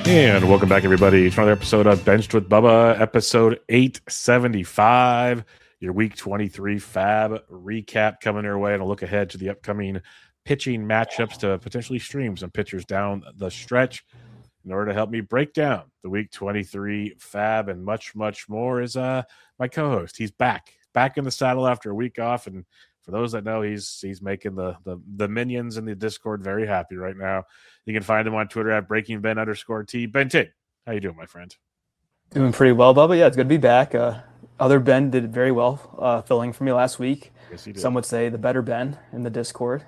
And welcome back, everybody, to another episode of Benched with Bubba, episode 875, your Week 23 Fab recap coming your way, and a look ahead to the upcoming pitching matchups to potentially stream some pitchers down the stretch. In order to help me break down the Week 23 Fab and much, much more is my co-host. He's back in the saddle after a week off, and for those that know, he's making the minions in the Discord very happy right now. You can find him on Twitter at BreakingBen_T. Ben T, how you doing, my friend? Doing pretty well, Bubba. Yeah, it's good to be back. Other Ben did very well filling for me last week. Yes, he did. Some would say the better Ben in the Discord.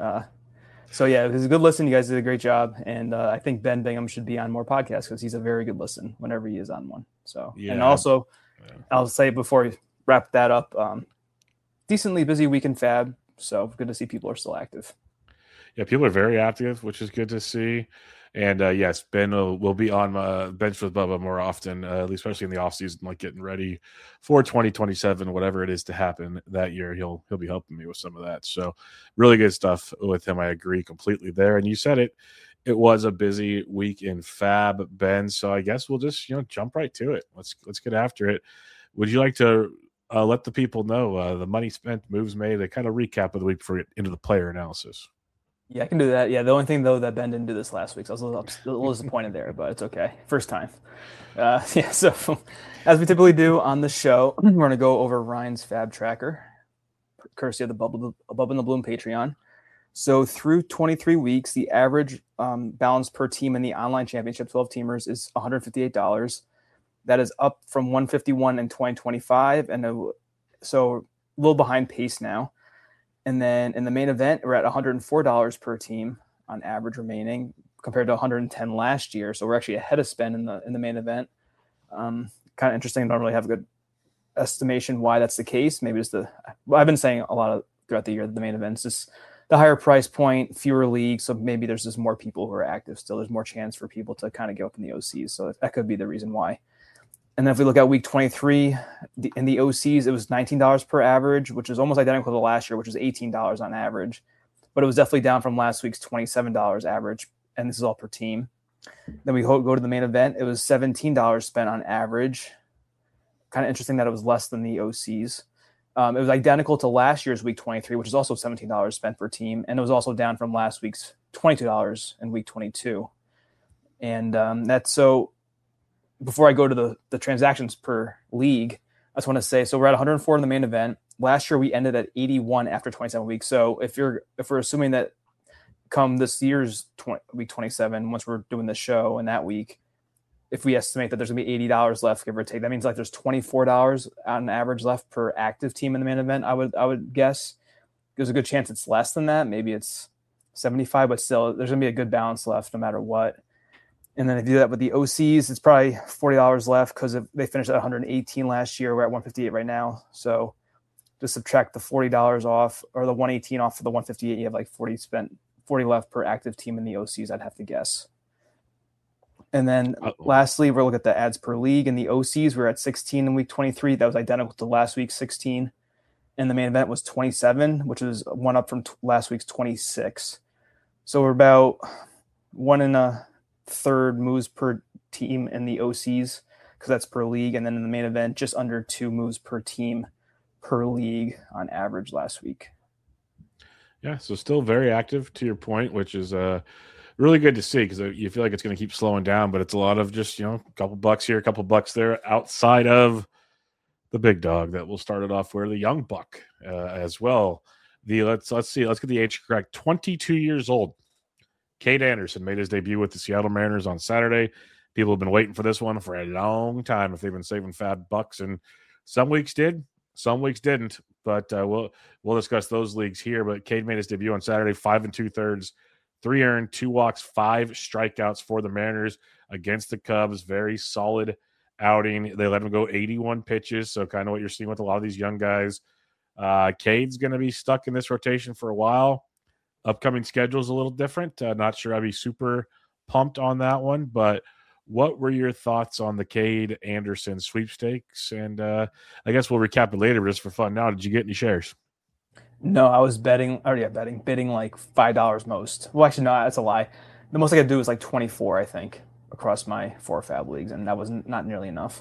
So yeah, it was a good listen. You guys did a great job, and I think Ben Bingham should be on more podcasts because he's a very good listen whenever he is on one. So Yeah. And also, I'll say before we wrap that up, decently busy week in Fab. So good to see people are still active. Yeah, people are very active, which is good to see. And yes, Ben will be on Bench with Bubba more often, especially in the offseason, like getting ready for 2027, whatever it is to happen that year. He'll be helping me with some of that. So really good stuff with him. I agree completely there. And you said it was a busy week in Fab, Ben. So I guess we'll just jump right to it. Let's get after it. Would you like to let the people know the money spent, moves made, a kind of recap of the week before we get into the player analysis? Yeah, I can do that. Yeah, the only thing, though, that Ben didn't do this last week, so I was a little disappointed there, but it's okay. First time. So as we typically do on the show, we're going to go over Ryan's Fab Tracker, courtesy of the Above in the Bloom Patreon. So through 23 weeks, the average balance per team in the online championship 12-teamers is $158. That is up from $151 in 2025, and so a little behind pace now. And then in the main event, we're at $104 per team on average remaining compared to $110 last year. So we're actually ahead of spend in the main event. Kind of interesting. I don't really have a good estimation why that's the case. Maybe it's I've been saying a lot throughout the year that the main event is just the higher price point, fewer leagues. So maybe there's just more people who are active still. There's more chance for people to kind of get up in the OCs. So that could be the reason why. And then if we look at week 23, in the OCs, it was $19 per average, which is almost identical to last year, which was $18 on average. But it was definitely down from last week's $27 average, and this is all per team. Then we go to the main event. It was $17 spent on average. Kind of interesting that it was less than the OCs. It was identical to last year's week 23, which is also $17 spent per team, and it was also down from last week's $22 in week 22. And that's so... Before I go to the transactions per league, I just want to say, so we're at 104 in the main event. Last year, we ended at 81 after 27 weeks. So if we're assuming that come this year's week 27, once we're doing the show in that week, if we estimate that there's going to be $80 left, give or take, that means like there's $24 on average left per active team in the main event. I would guess there's a good chance it's less than that. Maybe it's 75, but still, there's going to be a good balance left no matter what. And then if you do that with the OCs, it's probably $40 left because they finished at 118 last year. We're at 158 right now. So just subtract the $40 off or the 118 off for the 158. You have like 40 left per active team in the OCs, I'd have to guess. And then lastly, we'll look at the ads per league. In the OCs, we're at 16 in week 23. That was identical to last week's 16. And the main event was 27, which was one up from last week's 26. So we're about 1 1/3 moves per team in the OCs because that's per league. And then in the main event, just under 2 moves per team per league on average last week. Yeah, so still very active to your point, which is really good to see because you feel like it's going to keep slowing down, but it's a lot of just, a couple bucks here, a couple bucks there outside of the big dog that will start it off where the young buck as well. Let's see, let's get the age correct. 22 years old. Cade Anderson made his debut with the Seattle Mariners on Saturday. People have been waiting for this one for a long time if they've been saving fat bucks, and some weeks did, some weeks didn't. But we'll discuss those leagues here. But Cade made his debut on Saturday, 5 2/3, 3 earned, 2 walks, 5 strikeouts for the Mariners against the Cubs. Very solid outing. They let him go 81 pitches, so kind of what you're seeing with a lot of these young guys. Cade's going to be stuck in this rotation for a while. Upcoming schedule is a little different. Not sure I'd be super pumped on that one, but what were your thoughts on the Cade Anderson sweepstakes? And I guess we'll recap it later just for fun. Now, did you get any shares? No, I was bidding like $5 most. Well, actually, no, that's a lie. The most I could do was like 24, I think, across my 4 fab leagues, and that was not nearly enough.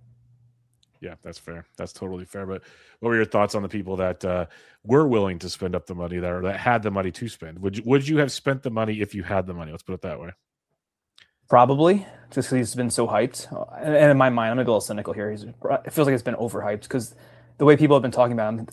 Yeah, that's fair. That's totally fair. But what were your thoughts on the people that were willing to spend up the money there, or that had the money to spend? Would you have spent the money if you had the money? Let's put it that way. Probably just because he's been so hyped. And in my mind, I'm gonna go a little cynical here. It feels like it's been overhyped because the way people have been talking about him,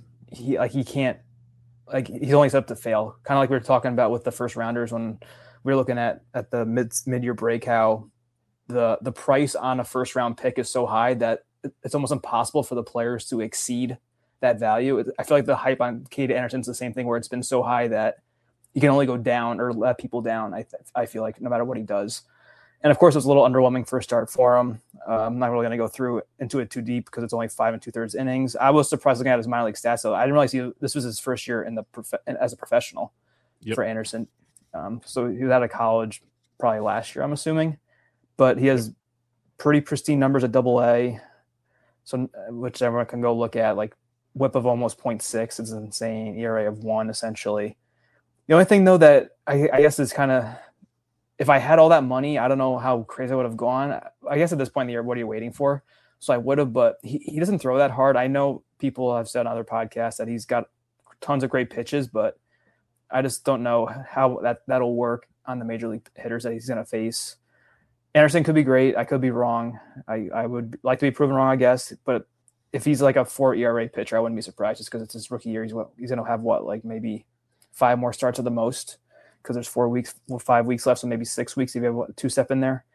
he can't, like, he's only set up to fail. Kind of like we were talking about with the first rounders when we were looking at the mid year break, how the price on a first round pick is so high that it's almost impossible for the players to exceed that value. I feel like the hype on Cade Anderson's the same thing, where it's been so high that he can only go down or let people down. I feel like no matter what he does. And of course, it was a little underwhelming first start for him. I'm not really going to go into it too deep because it's only 5 2/3 innings. I was surprised looking at his minor league stats, though. I didn't really see this was his first year as a professional for Anderson. So he was out of college probably last year, I'm assuming. But he has pretty pristine numbers at Double-A, so which everyone can go look at. Like WHIP of almost 0.6 is insane. ERA of 1 essentially. The only thing, though, that I guess is kind of, if I had all that money, I don't know how crazy I would have gone. I guess at this point in the year, what are you waiting for? So I would have, but he doesn't throw that hard. I know people have said on other podcasts that he's got tons of great pitches, but I just don't know how that'll work on the major league hitters that he's going to face. Anderson could be great. I could be wrong. I would like to be proven wrong, I guess. But if he's like a 4 ERA pitcher, I wouldn't be surprised just because it's his rookie year. He's going to have like maybe 5 more starts at the most, because there's 5 weeks left, so maybe 6 weeks if you have a 2-step in there.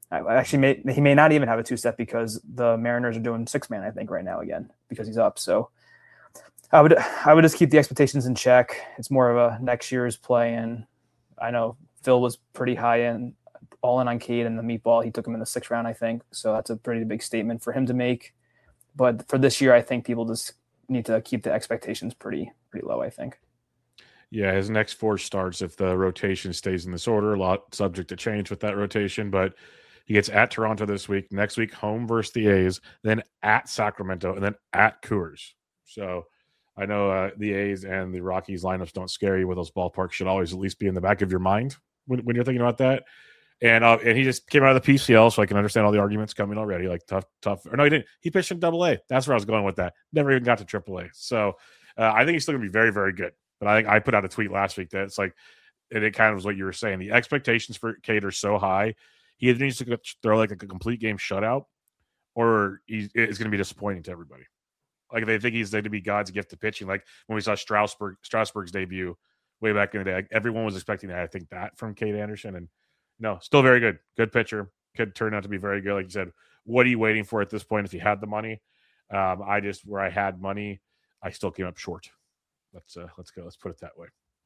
He may not even have a 2-step because the Mariners are doing 6-man, I think, right now again because he's up. So I would just keep the expectations in check. It's more of a next year's play, and I know Phil was pretty high in, all in on Cade and the meatball. He took him in the 6th round, I think. So that's a pretty big statement for him to make. But for this year, I think people just need to keep the expectations pretty low, I think. Yeah, his next 4 starts, if the rotation stays in this order, a lot subject to change with that rotation, but he gets at Toronto this week, next week home versus the A's, then at Sacramento, and then at Coors. So I know the A's and the Rockies lineups don't scare you, with those ballparks should always at least be in the back of your mind when you're thinking about that. And he just came out of the PCL, so I can understand all the arguments coming already, like tough. Or no, he didn't. He pitched in Double-A. That's where I was going with that. Never even got to Triple-A. So I think he's still going to be very, very good. But I think I put out a tweet last week that it's like, and it kind of was what you were saying. The expectations for Cade are so high. He either needs to throw like a complete game shutout, or it's going to be disappointing to everybody. Like, they think he's going to be God's gift to pitching. Like when we saw Strasburg's debut way back in the day, like, everyone was expecting that. I think that from Cade Anderson, and no, still very good. Good pitcher. Could turn out to be very good. Like you said, what are you waiting for at this point if you had the money? Where I had money, I still came up short. Let's go. Let's put it that way.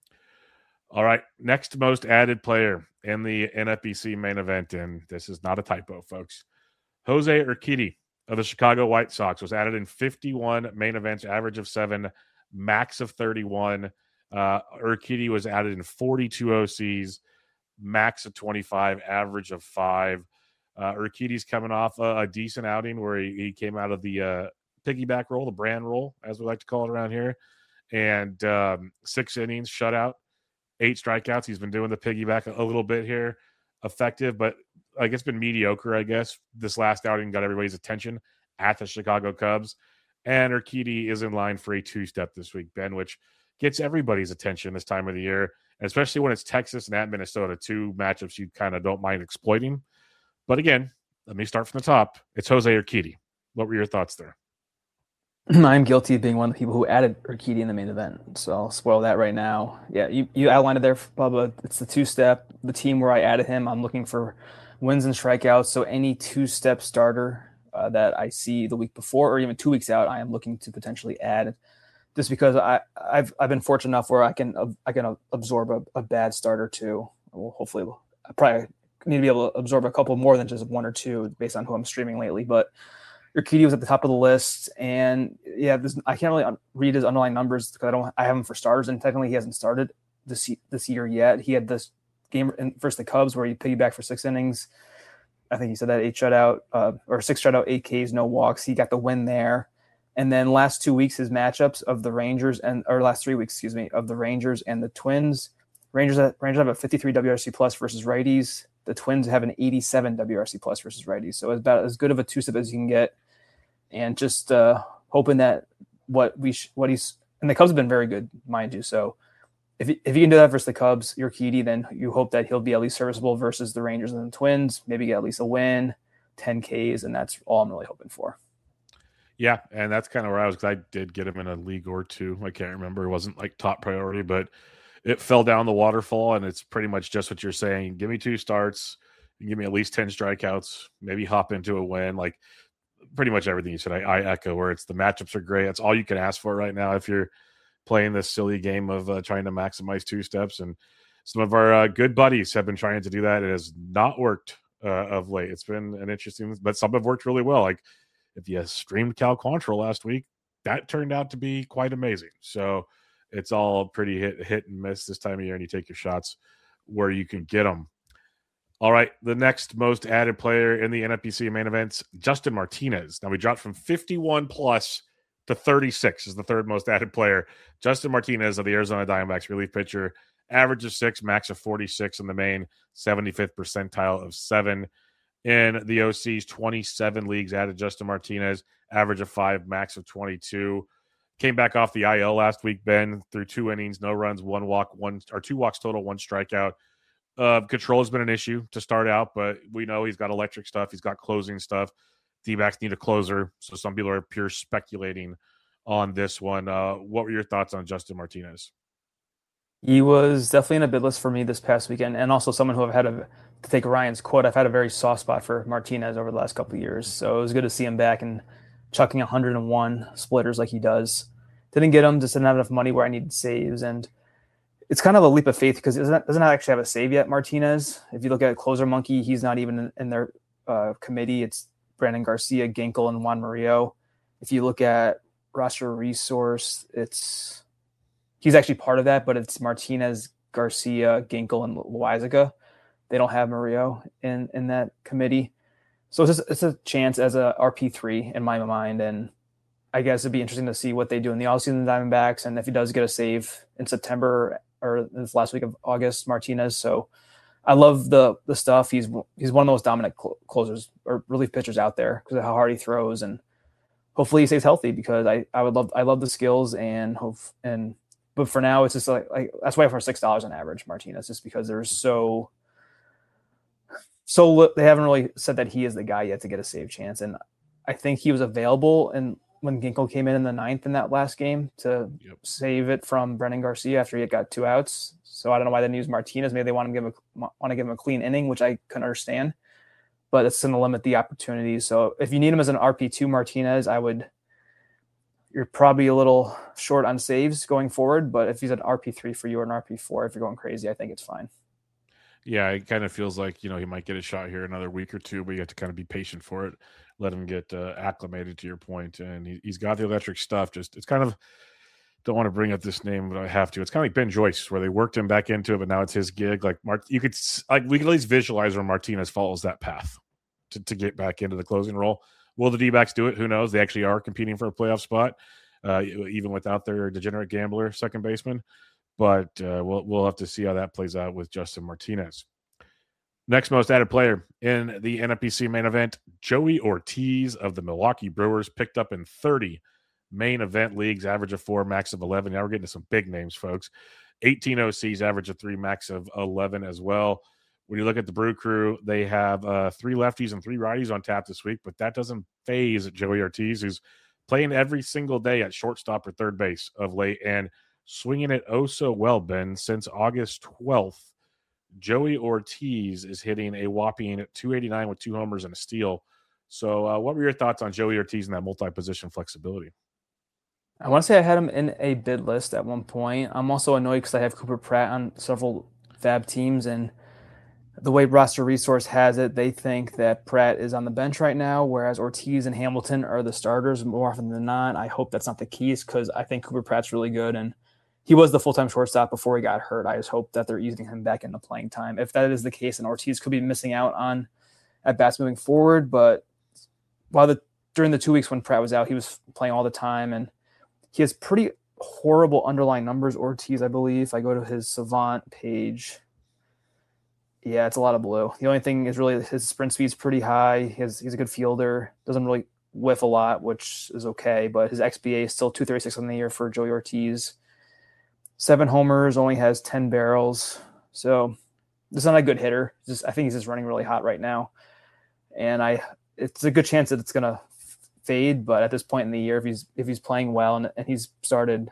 All right. Next most added player in the NFBC main event, and this is not a typo, folks. Jose Urquidy of the Chicago White Sox was added in 51 main events, average of 7, max of 31. Urquidy was added in 42 OCs, max of 25, average of 5. Urquidy's coming off a decent outing where he came out of the piggyback role, the brand role, as we like to call it around here. And 6 innings, shutout, 8 strikeouts. He's been doing the piggyback a little bit here. Effective, but like it's been mediocre, I guess. This last outing got everybody's attention at the Chicago Cubs. And Urquidy is in line for a 2-step this week, Ben, which gets everybody's attention this time of the year, and especially when it's Texas and at Minnesota, 2 matchups you kind of don't mind exploiting. But again, let me start from the top. It's Jose Urquidy. What were your thoughts there? I'm guilty of being one of the people who added Urquidy in the main event, so I'll spoil that right now. Yeah, you outlined it there, Bubba. It's the 2-step. The team where I added him, I'm looking for wins and strikeouts, so any 2-step starter that I see the week before or even 2 weeks out, I am looking to potentially add, just because I've been fortunate enough where I can absorb a bad starter too. Well, hopefully, I probably need to be able to absorb a couple more than just 1 or 2 based on who I'm streaming lately, but Urquidy was at the top of the list, and yeah, I can't really read his underlying numbers because I have him for starters, and technically he hasn't started this year yet. He had this game versus the Cubs where he piggybacked for 6 innings. I think he said that 6 shutout, 8 Ks, no walks. He got the win there, and then last 2 weeks his matchups of the Rangers last 3 weeks, of the Rangers and the Twins. Rangers have a 53 WRC plus versus righties. The Twins have an 87 WRC plus versus righties, so it's about as good of a two-step as you can get. And just hoping that what he's and the Cubs have been very good, mind you. So if you can do that versus the Cubs, Urquidy, then you hope that he'll be at least serviceable versus the Rangers and the Twins. Maybe get at least a win, 10 Ks, and that's all I'm really hoping for. Yeah, and that's kind of where I was, because I did get him in a league or two. I can't remember. It wasn't like top priority, but it fell down the waterfall, and it's pretty much just what you're saying. Give me 2 starts, give me at least 10 strikeouts, maybe hop into a win. Like pretty much everything you said, I echo, where it's the matchups are great. That's all you can ask for right now if you're playing this silly game of trying to maximize 2 steps. And some of our good buddies have been trying to do that. It has not worked of late. It's been an interesting, but some have worked really well. Like if you streamed Cal Quantrill last week, that turned out to be quite amazing. So it's all pretty hit and miss this time of year, and you take your shots where you can get them. All right, the next most added player in the NFBC main events, Justin Martinez. Now we dropped from 51 plus to 36 is the third most added player. Justin Martinez of the Arizona Diamondbacks, relief pitcher, average of 6, max of 46 in the main, 75th percentile of 7. In the OC's 27 leagues, added Justin Martinez, average of 5, max of 22. Came back off the IL last week, Ben, through 2 innings, no runs, 1 walk, 2 walks total, 1 strikeout. Control has been an issue to start out, but we know he's got electric stuff. He's got closing stuff. D-backs need a closer, so some people are pure speculating on this one. What were your thoughts on Justin Martinez? He was definitely in a bid list for me this past weekend, and also someone who I've had to take Ryan's quote, I've had a very soft spot for Martinez over the last couple of years. So it was good to see him back and chucking 101 splitters like he does. Didn't get him, just didn't have enough money where I needed saves. And it's kind of a leap of faith because it doesn't actually have a save yet, Martinez. If you look at Closer Monkey, he's not even in their committee. It's Brandon Garcia, Ginkel, and Juan Murillo. If you look at roster resource, he's actually part of that, but it's Martinez, Garcia, Ginkel, and Loizaga. They don't have Murillo in that committee. So it's a chance as a RP3 in my mind, and I guess it'd be interesting to see what they do in the offseason, the Diamondbacks, and if he does get a save in September or this last week of August, Martinez. So I love the stuff. He's one of the most dominant closers or relief pitchers out there because of how hard he throws, and hopefully he stays healthy because I love the skills but for now it's just like that's why for $6 on average Martinez, just because there's so they haven't really said that he is the guy yet to get a save chance, and I think he was available and when Ginkel came in the 9th in that last game to save it from Brendan Garcia after he had got 2 outs. So I don't know why they didn't use Martinez. Maybe they want to give him a clean inning, which I couldn't understand. But it's going to limit the opportunities. So if you need him as an RP2 Martinez, you're probably a little short on saves going forward. But if he's an RP3 for you or an RP4, if you're going crazy, I think it's fine. Yeah, it kind of feels like, he might get a shot here another week or two, but you have to kind of be patient for it. Let him get acclimated to your point. And he's got the electric stuff. Just it's kind of, don't want to bring up this name, but I have to. It's kind of like Ben Joyce, where they worked him back into it, but now it's his gig. Like we could at least visualize where Martinez follows that path to get back into the closing role. Will the D-backs do it? Who knows? They actually are competing for a playoff spot, even without their degenerate gambler second baseman. But we'll have to see how that plays out with Justin Martinez. Next most added player in the NFBC main event, Joey Ortiz of the Milwaukee Brewers, picked up in 30 main event leagues, average of 4, max of 11. Now we're getting to some big names, folks. 18 OCs, average of 3, max of 11 as well. When you look at the Brew Crew, they have 3 lefties and 3 righties on tap this week, but that doesn't faze Joey Ortiz, who's playing every single day at shortstop or third base of late and swinging it oh so well, Ben. Since August 12th, Joey Ortiz is hitting a whopping 289 with 2 homers and a steal. So what were your thoughts on Joey Ortiz and that multi-position flexibility? I want to say I had him in a bid list at one point. I'm also annoyed because I have Cooper Pratt on several Fab teams, and the way roster resource has it, they think that Pratt is on the bench right now, whereas Ortiz and Hamilton are the starters more often than not. I hope that's not the case because I think Cooper Pratt's really good, and he was the full-time shortstop before he got hurt. I just hope that they're easing him back into playing time. If that is the case, then Ortiz could be missing out on at-bats moving forward, but during the 2 weeks when Pratt was out, he was playing all the time, and he has pretty horrible underlying numbers, Ortiz, I believe. If I go to his Savant page, Yeah, it's a lot of blue. The only thing is really his sprint speed's pretty high. He's a good fielder. Doesn't really whiff a lot, which is okay. But his XBA is still 236 on the year for Joey Ortiz. 7 homers, only has 10 barrels. So this is not a good hitter. I think he's just running really hot right now. And it's a good chance that it's gonna fade. But at this point in the year, if he's playing well and he's started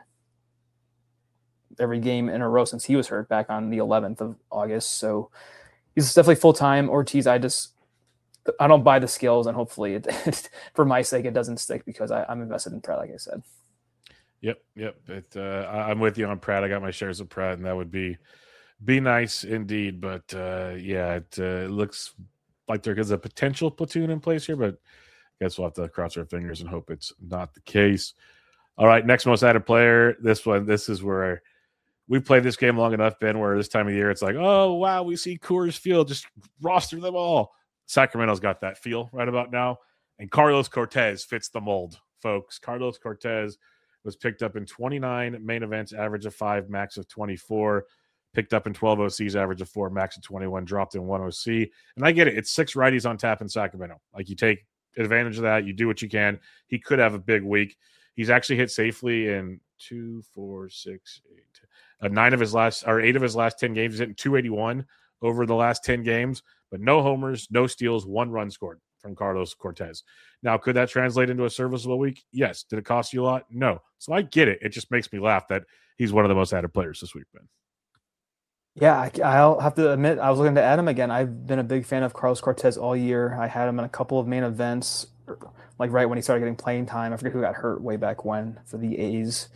every game in a row since he was hurt back on the 11th of August, so he's definitely full time. Ortiz, I don't buy the skills, and hopefully, for my sake, it doesn't stick because I'm invested in Pratt, like I said. Yep. I'm with you on Pratt. I got my shares of Pratt, and that would be nice indeed. But it looks like there is a potential platoon in place here, but I guess we'll have to cross our fingers and hope it's not the case. All right, next most added player. This is where we played this game long enough, Ben, where this time of year it's like, oh, wow, we see Coors Field, just roster them all. Sacramento's got that feel right about now. And Carlos Cortez fits the mold, folks. Carlos Cortez was picked up in 29 main events, average of 5, max of 24. Picked up in 12 OCs, average of 4, max of 21, dropped in 1 OC. And I get it. It's 6 righties on tap in Sacramento. Like, you take advantage of that. You do what you can. He could have a big week. He's actually hit safely in 2, 4, 6, 8, 8 of his last 10 games. He's hitting 281 over the last 10 games, but no homers, no steals, 1 run scored from Carlos Cortez. Now, could that translate into a serviceable week? Yes. Did it cost you a lot? No. So I get it. It just makes me laugh that he's one of the most added players this week, Ben. Yeah, I'll have to admit, I was looking to add him again. I've been a big fan of Carlos Cortez all year. I had him in a couple of main events, like right when he started getting playing time. I forget who got hurt way back when for the A's.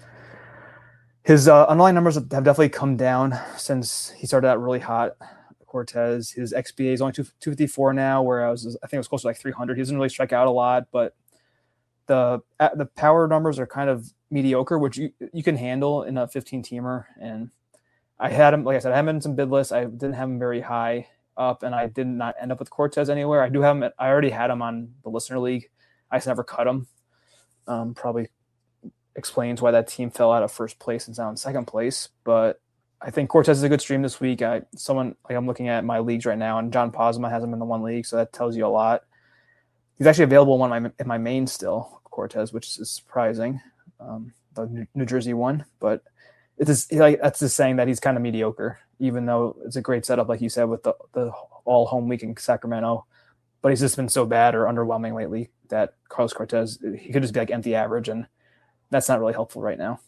His underlying numbers have definitely come down since he started out really hot. Cortez, his XBA is only 254 now, whereas I think it was close to like 300. He doesn't really strike out a lot, but the power numbers are kind of mediocre, which you can handle in a 15-teamer. And I had him, like I said, I had him in some bid lists. I didn't have him very high up, and I did not end up with Cortez anywhere. I do have him. I already had him on the listener league. I just never cut him. Probably explains why that team fell out of first place and is now in second place. But I think Cortez is a good stream this week. I'm looking at my leagues right now, and John Posma has him in the one league, so that tells you a lot. He's actually available in my main still, Cortez, which is surprising. The New Jersey one, but that's just saying that he's kind of mediocre, even though it's a great setup, like you said, with the all home week in Sacramento. But he's just been so bad or underwhelming lately that Carlos Cortez, he could just be like empty average, and that's not really helpful right now.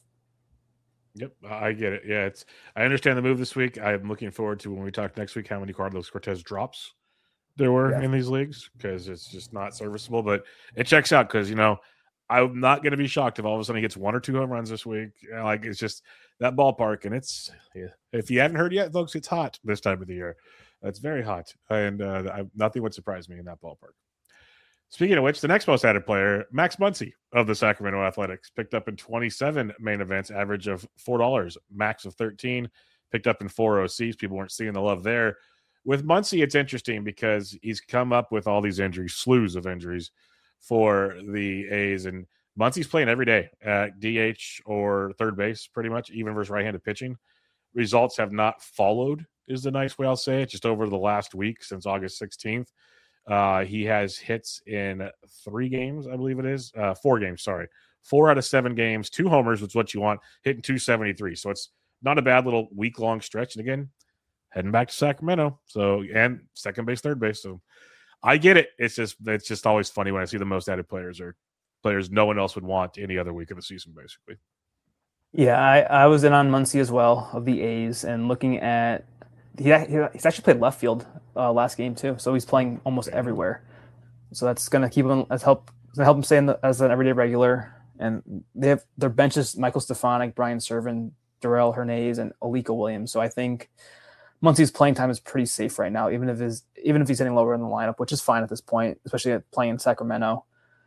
Yep, I get it. Yeah, I understand the move this week. I'm looking forward to when we talk next week how many Carlos Cortez drops there were in these leagues, because it's just not serviceable. But it checks out because, I'm not going to be shocked if all of a sudden he gets 1 or 2 home runs this week. Like, it's just that ballpark. And if you haven't heard yet, folks, it's hot this time of the year. It's very hot. And nothing would surprise me in that ballpark. Speaking of which, the next most added player, Max Muncy of the Sacramento Athletics, picked up in 27 main events, average of $4, max of 13, picked up in 4 OCs. People weren't seeing the love there. With Muncy, it's interesting because he's come up with all these injuries, slews of injuries for the A's. And Muncy's playing every day at DH or third base, pretty much, even versus right-handed pitching. Results have not followed, is the nice way I'll say it, just over the last week since August 16th. He has hits in 3 games, I believe it is. 4 games, sorry. 4 out of 7 games, 2 homers, which is what you want, hitting 273. So it's not a bad little week-long stretch. And again, heading back to Sacramento. So, and second base, third base. So I get it. It's just always funny when I see the most added players or players no one else would want any other week of the season, basically. Yeah, I was in on Muncy as well of the A's, and looking at he's actually played left field last game too, so he's playing almost everywhere. So that's gonna keep him help him stay as an everyday regular. And they have their benches: Michael Stefanik, Brian Servin, Darrell Hernandez, and Alika Williams. So I think Muncy's playing time is pretty safe right now, even if he's hitting lower in the lineup, which is fine at this point, especially playing in Sacramento.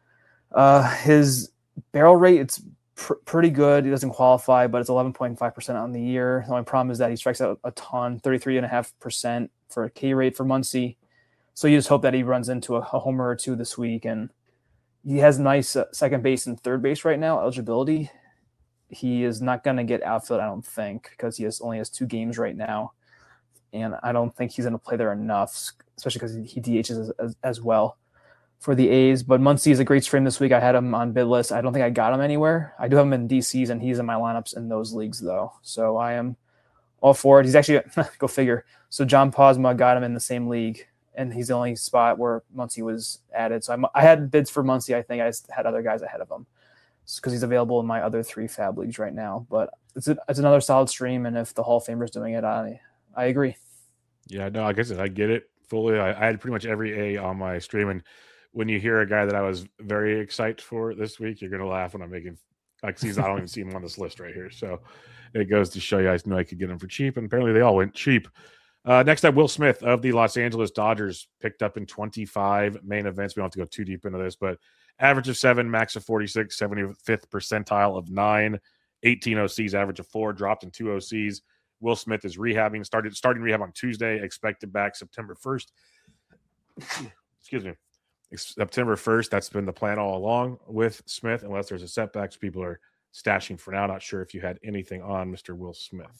His barrel rate, it's pretty good. He doesn't qualify, but it's 11.5% on the year. The only problem is that he strikes out a ton, 33.5% for a K rate for Muncy. So you just hope that he runs into a homer or 2 this week. And he has nice second base and third base right now, eligibility. He is not going to get outfield, I don't think, because he only has 2 games right now. and I don't think he's going to play there enough, especially because he DHs as well for the A's. But Muncy is a great stream this week. I had him on bid list. I don't think I got him anywhere. I do have him in DCs, and he's in my lineups in those leagues, though. So I am all for it. He's actually, go figure. So John Posma got him in the same league, and he's the only spot where Muncy was added. So I had bids for Muncy. I think I just had other guys ahead of him because he's available in my other 3 fab leagues right now. But it's another solid stream, and if the Hall of Famer's doing it, I agree. Yeah, no, like I said, I get it fully. I had pretty much every A on my stream, and when you hear a guy that I was very excited for this week, you're gonna laugh when I'm making like I don't even see him on this list right here. So it goes to show you I knew I could get him for cheap, and apparently they all went cheap. Next up, Will Smith of the Los Angeles Dodgers picked up in 25 main events. We don't have to go too deep into this, but average of 7, max of 46, 75th percentile of 9, 18 OCs, average of 4, dropped in 2 OCs. Will Smith is rehabbing, starting rehab on Tuesday, expected back September 1st. Excuse me. September 1st. That's been the plan all along with Smith, unless there's a setback. So people are stashing for now. Not sure if you had anything on Mr. Will Smith.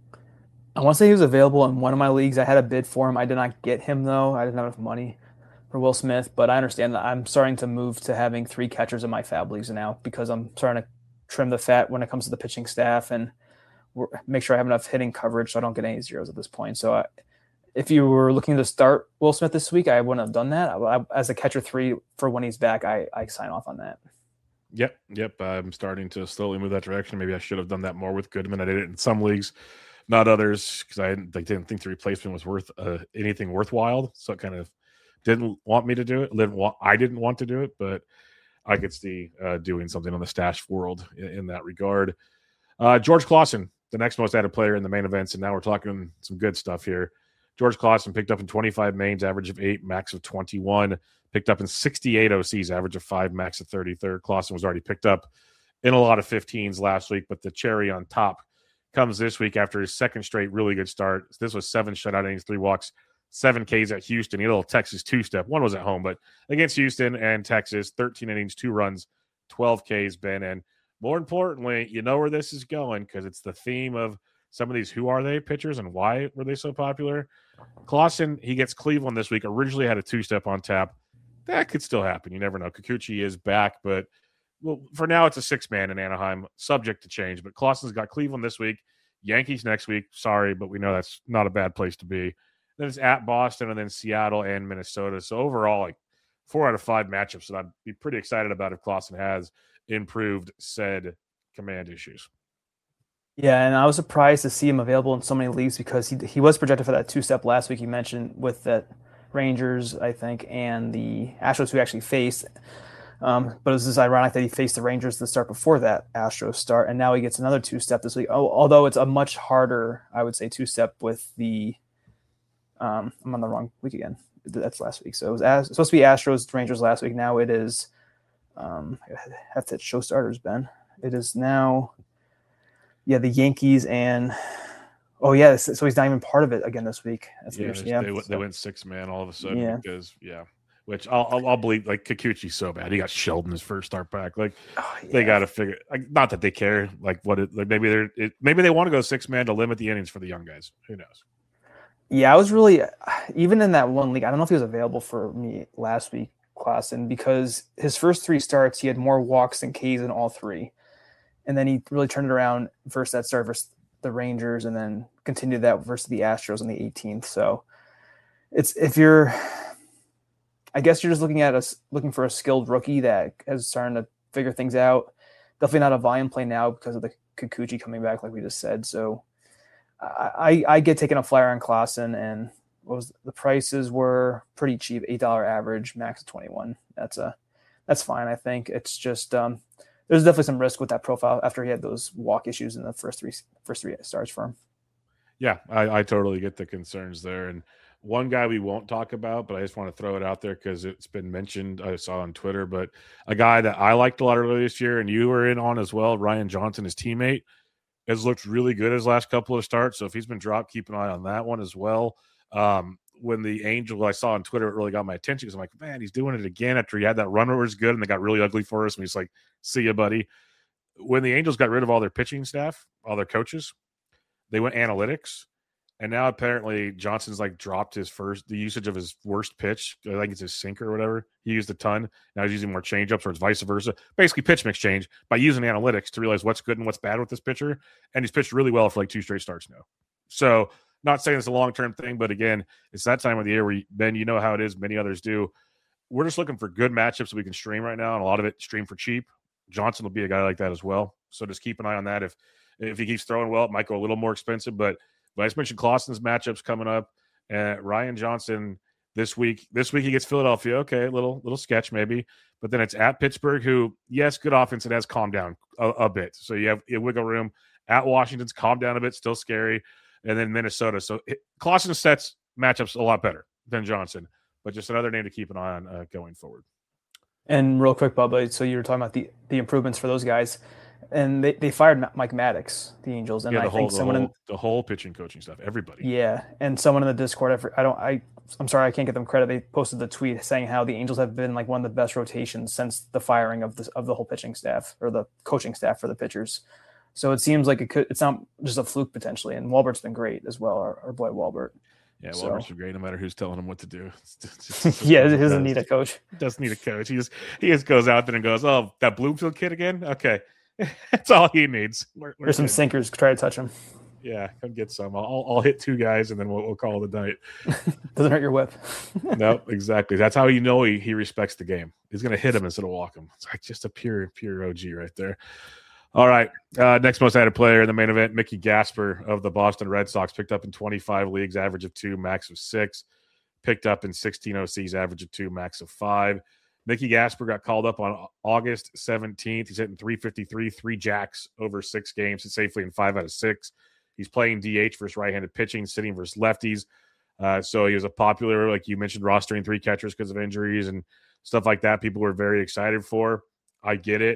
I want to say he was available in one of my leagues. I had a bid for him. I did not get him, though. I didn't have enough money for Will Smith, but I understand that I'm starting to move to having 3 catchers in my fab leagues now because I'm starting to trim the fat when it comes to the pitching staff and make sure I have enough hitting coverage so I don't get any zeros at this point. So if you were looking to start Will Smith this week, I wouldn't have done that. As a catcher 3 for when he's back, I sign off on that. Yep. I'm starting to slowly move that direction. Maybe I should have done that more with Goodman. I did it in some leagues, not others, because I didn't think the replacement was worth anything worthwhile. So it kind of didn't want me to do it. I didn't want to do it, but I could see doing something on the stash world in that regard. George Clausen, the next most added player in the main events, and now we're talking some good stuff here. George Clausen picked up in 25 mains, average of 8, max of 21. Picked up in 68 OCs, average of 5, max of 33. Clausen was already picked up in a lot of 15s last week, but the cherry on top comes this week after his second straight really good start. This was 7 shutout innings, 3 walks, 7 Ks at Houston. He had a little Texas two-step. One was at home, but against Houston and Texas, 13 innings, 2 runs, 12 Ks, Ben. And more importantly, you know where this is going because it's the theme of some of these who are they pitchers and why were they so popular. Clausen, he gets Cleveland this week. Originally had a 2-step on tap. That could still happen. You never know. Kikuchi is back, but for now it's a 6-man in Anaheim, subject to change. But Clausen's got Cleveland this week, Yankees next week. Sorry, but we know that's not a bad place to be. Then it's at Boston and then Seattle and Minnesota. So overall, like 4 out of 5 matchups that I'd be pretty excited about if Clausen has improved said command issues. Yeah, and I was surprised to see him available in so many leagues because he was projected for that 2-step last week. You mentioned with that Rangers, I think, and the Astros who actually faced. But it was just ironic that he faced the Rangers the start before that Astros start, and now he gets another 2-step this week. Although it's a much harder, I would say, 2-step with the. I'm on the wrong week again. That's last week. So it was supposed to be Astros Rangers last week. Now it is. I have to show starters, Ben. It is now. Yeah, the Yankees and. Oh yeah, so he's not even part of it again this week. That's They went 6-man all of a sudden because which I'll believe. Like Kikuchi's so bad, he got shelled in his first start back. Like they got to figure. Like, not that they care. Like maybe they want to go 6-man to limit the innings for the young guys. Who knows? Yeah, I was really even in that one league. I don't know if he was available for me last week, Clausen, because his first 3 starts he had more walks than Ks in all 3, and then he really turned it around versus that start versus the Rangers, and then continued that versus the Astros on the 18th. So it's I guess you're just looking for a skilled rookie that is starting to figure things out. Definitely not a volume play now because of the Kikuchi coming back, like we just said. So I get taking a flyer on Clausen, and the prices were pretty cheap, $8 average, max of 21. That's fine. I think it's just there's definitely some risk with that profile after he had those walk issues in the first three starts for him. Yeah, I totally get the concerns there. And one guy we won't talk about, but I just want to throw it out there because it's been mentioned. I saw on Twitter, but a guy that I liked a lot earlier this year, and you were in on as well, Ryan Johnson, his teammate, has looked really good his last couple of starts. So if he's been dropped, keep an eye on that one as well. When the Angels, I saw on Twitter, it really got my attention because I'm like, man, he's doing it again after he had that run where it was good and they got really ugly for us. And he's like, see ya, buddy. When the Angels got rid of all their pitching staff, all their coaches, they went analytics, And now apparently Johnson's like dropped the usage of his worst pitch. I think it's his sinker or whatever. He used a ton. Now he's using more changeups, or it's vice versa. Basically, pitch mix change by using analytics to realize what's good and what's bad with this pitcher. And he's pitched really well for like 2 straight starts now. So, not saying it's a long-term thing, but again, it's that time of the year where, Ben, you know how it is. Many others do. We're just looking for good matchups that we can stream right now, and a lot of it stream for cheap. Johnson will be a guy like that as well. So just keep an eye on that. If he keeps throwing well, it might go a little more expensive, but I just mentioned Clausen's matchups coming up. Ryan Johnson this week. This week he gets Philadelphia. Okay, little sketch maybe. But then it's at Pittsburgh, who, yes, good offense. It has calmed down a bit. So you have wiggle room. At Washington's calmed down a bit, still scary. And then Minnesota. So Clausen sets matchups a lot better than Johnson. But just another name to keep an eye on going forward. And real quick, Bubba, so you were talking about the improvements for those guys. And they fired Mike Maddox, the Angels, and yeah, I think the whole pitching coaching stuff, everybody. Yeah, and someone in the Discord, I'm sorry, I can't get them credit. They posted the tweet saying how the Angels have been like one of the best rotations since the firing of the whole pitching staff or the coaching staff for the pitchers. So it seems like it's not just a fluke potentially. And Walbert's been great as well, our boy Walbert. Yeah, Walbert's been great no matter who's telling him what to do. Yeah, he doesn't need a coach. Doesn't need a coach. He just goes out there and goes, "Oh, that Bloomfield kid again? Okay." That's all he needs. There's some sinkers. Try to touch him. Yeah, come get some. I'll hit 2 guys and then we'll call it a night. Doesn't hurt your whip. Nope, exactly. That's how you know he respects the game. He's going to hit him instead of walk him. It's like just a pure OG right there. All right, next most added player in the main event, Mickey Gasper of the Boston Red Sox, picked up in 25 leagues, average of 2, max of 6. Picked up in 16 OCs, average of 2, max of 5. Mickey Gasper got called up on August 17th. He's hitting .353, 3 jacks over 6 games, hit safely in 5 out of 6. He's playing DH versus right-handed pitching, sitting versus lefties. So he was a popular, like you mentioned, rostering 3 catchers because of injuries and stuff like that. People were very excited for. I get it.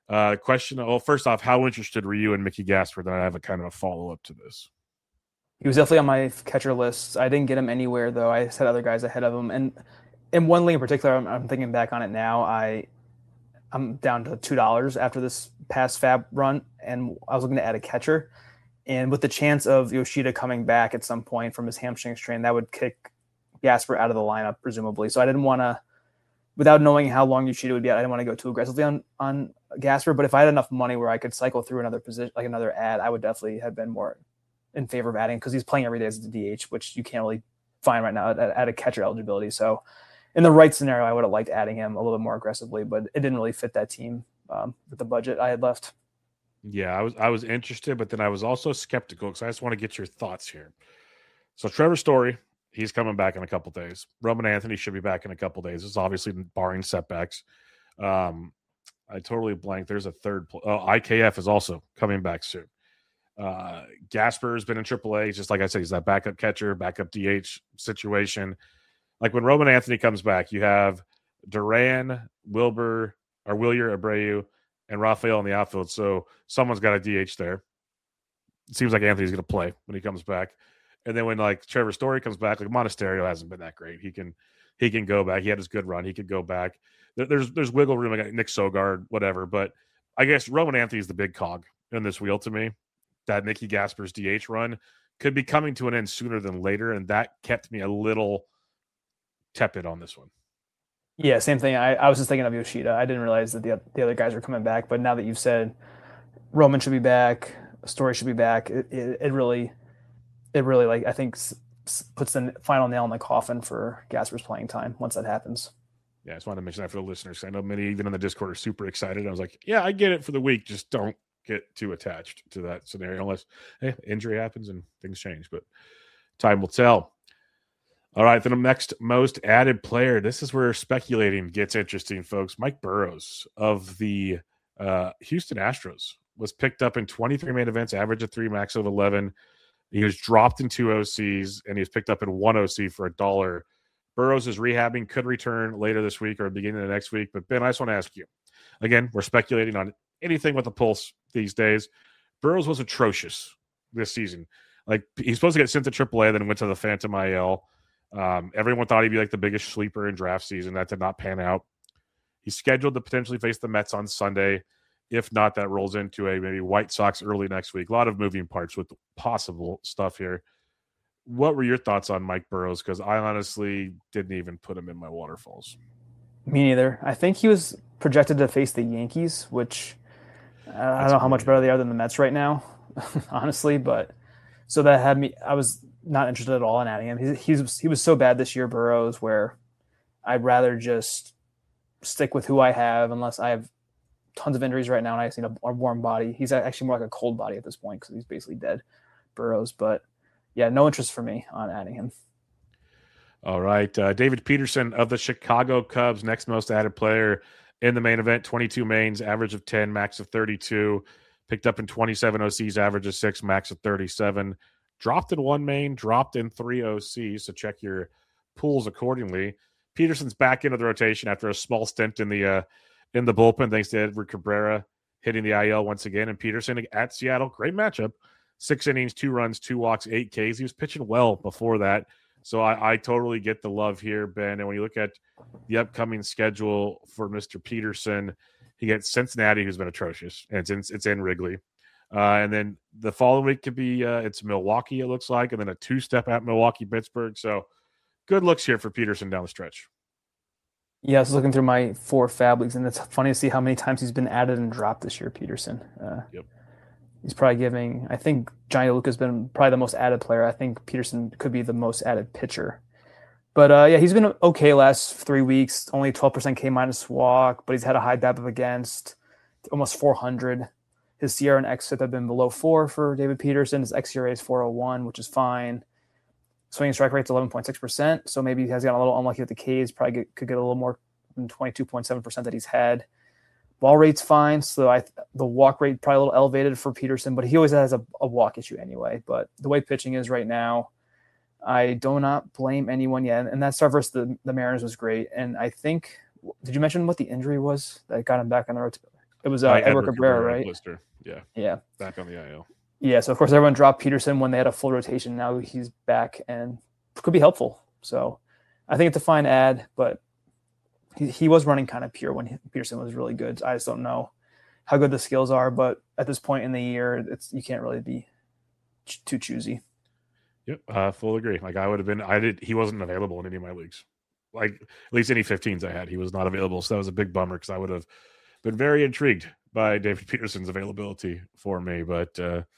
First off, how interested were you in Mickey Gasper? Then I have a kind of a follow-up to this. He was definitely on my catcher list. I didn't get him anywhere, though. I had other guys ahead of him. And in one league in particular, I'm thinking back on it now, I'm down to $2 after this past fab run, and I was looking to add a catcher. And with the chance of Yoshida coming back at some point from his hamstring strain, that would kick Gasper out of the lineup, presumably. So I didn't want to, without knowing how long Yoshida would be out, I didn't want to go too aggressively on Gasper. But if I had enough money where I could cycle through another position, like another ad, I would definitely have been more in favor of adding, because he's playing every day as the DH, which you can't really find right now at a catcher eligibility. So in the right scenario, I would have liked adding him a little bit more aggressively, but it didn't really fit that team with the budget I had left. Yeah, I was interested, but then I was also skeptical because I just want to get your thoughts here. So Trevor Story, he's coming back in a couple days. Roman Anthony should be back in a couple days. It's obviously barring setbacks. I totally blanked. There's a third. IKF is also coming back soon. Gasper has been in AAA. He's just like I said, he's that backup catcher, backup DH situation. Like when Roman Anthony comes back, you have Duran, Wilyer Abreu, and Rafael in the outfield. So someone's got a DH there. It seems like Anthony's going to play when he comes back. And then when like Trevor Story comes back, like Monasterio hasn't been that great. He can go back. He had his good run. He could go back. There's wiggle room. I got Nick Sogard, whatever. But I guess Roman Anthony is the big cog in this wheel to me. That Mickey Gasper's DH run could be coming to an end sooner than later, and that kept me a little tepid on this one. Yeah, same thing. I was just thinking of Yoshida. I didn't realize that the other guys were coming back, but now that you've said Roman should be back, Story should be back, it really like I think puts the final nail in the coffin for Gasper's playing time once that happens. Yeah, I just wanted to mention that for the listeners. I know many even in the Discord are super excited. I was like, yeah, I get it for the week. Just don't get too attached to that scenario unless injury happens and things change. But time will tell. All right, then the next most added player. This is where speculating gets interesting, folks. Mike Burrows of the Houston Astros was picked up in 23 main events, average of 3, max of 11. He was dropped in 2 OCs, and he was picked up in 1 OC for $1. Burrows is rehabbing, could return later this week or beginning of next week. But, Ben, I just want to ask you. Again, we're speculating on anything with a pulse these days. Burrows was atrocious this season. Like, he's supposed to get sent to AAA, then went to the Phantom IL. Everyone thought he'd be like the biggest sleeper in draft season. That did not pan out. He's scheduled to potentially face the Mets on Sunday. If not, that rolls into a maybe White Sox early next week. A lot of moving parts with possible stuff here. what were your thoughts on Mike Burrows? Because I honestly didn't even put him in my waterfalls. Me neither. I think he was projected to face the Yankees, which I don't That's know how much weird. better they are than the Mets right now, honestly. But so that had me. I was not interested at all in adding him. He was so bad this year, Burrows, where I'd rather just stick with who I have, unless I have tons of injuries right now and I just need a warm body. He's actually more like a cold body at this point because he's basically dead, Burrows. But yeah, no interest for me on adding him. All right. David Peterson of the Chicago Cubs, next most added player in the main event, 22 mains, average of 10, max of 32. Picked up in 27 OCs, average of 6, max of 37. Dropped in 1 main, dropped in 3 OCs, so check your pools accordingly. Peterson's back into the rotation after a small stint in the bullpen, thanks to Edward Cabrera hitting the IL once again. And Peterson at Seattle, great matchup. 6 innings, 2 runs, 2 walks, 8 Ks. He was pitching well before that. So I totally get the love here, Ben. And when you look at the upcoming schedule for Mr. Peterson, he gets Cincinnati, who's been atrocious, and it's in Wrigley. And then the following week could be it's Milwaukee, it looks like, and then a 2-step at Milwaukee, Pittsburgh. So good looks here for Peterson down the stretch. Yeah, I was looking through my 4 fab leagues, and it's funny to see how many times he's been added and dropped this year, Peterson. Yep. He's probably giving, I think Johnny Lucas has been probably the most added player. I think Peterson could be the most added pitcher. But yeah, he's been okay last 3 weeks, only 12% K minus walk, but he's had a high BABIP against, almost 400. His SIERA and xFIP have been below 4 for David Peterson. His xERA is 401, which is fine. Swinging strike rate's 11.6%, so maybe he has gotten a little unlucky with the Ks, probably could get a little more than 22.7% that he's had. Ball rate's fine, so the walk rate probably a little elevated for Peterson, but he always has a walk issue anyway. But the way pitching is right now, I do not blame anyone yet. And that start versus the Mariners was great. And I think, did you mention what the injury was that got him back on the road? It was Edward Cabrera, right? Blister. Yeah. Yeah. Back on the IL. Yeah. So, of course, everyone dropped Peterson when they had a full rotation. Now he's back and could be helpful. So I think it's a fine ad, but he was running kind of pure when Peterson was really good. I just don't know how good the skills are, but at this point in the year, you can't really be too choosy. Yep, full agree. Like he wasn't available in any of my leagues. Like at least any 15s I had, he was not available. So that was a big bummer because I would have been very intrigued by David Peterson's availability for me. But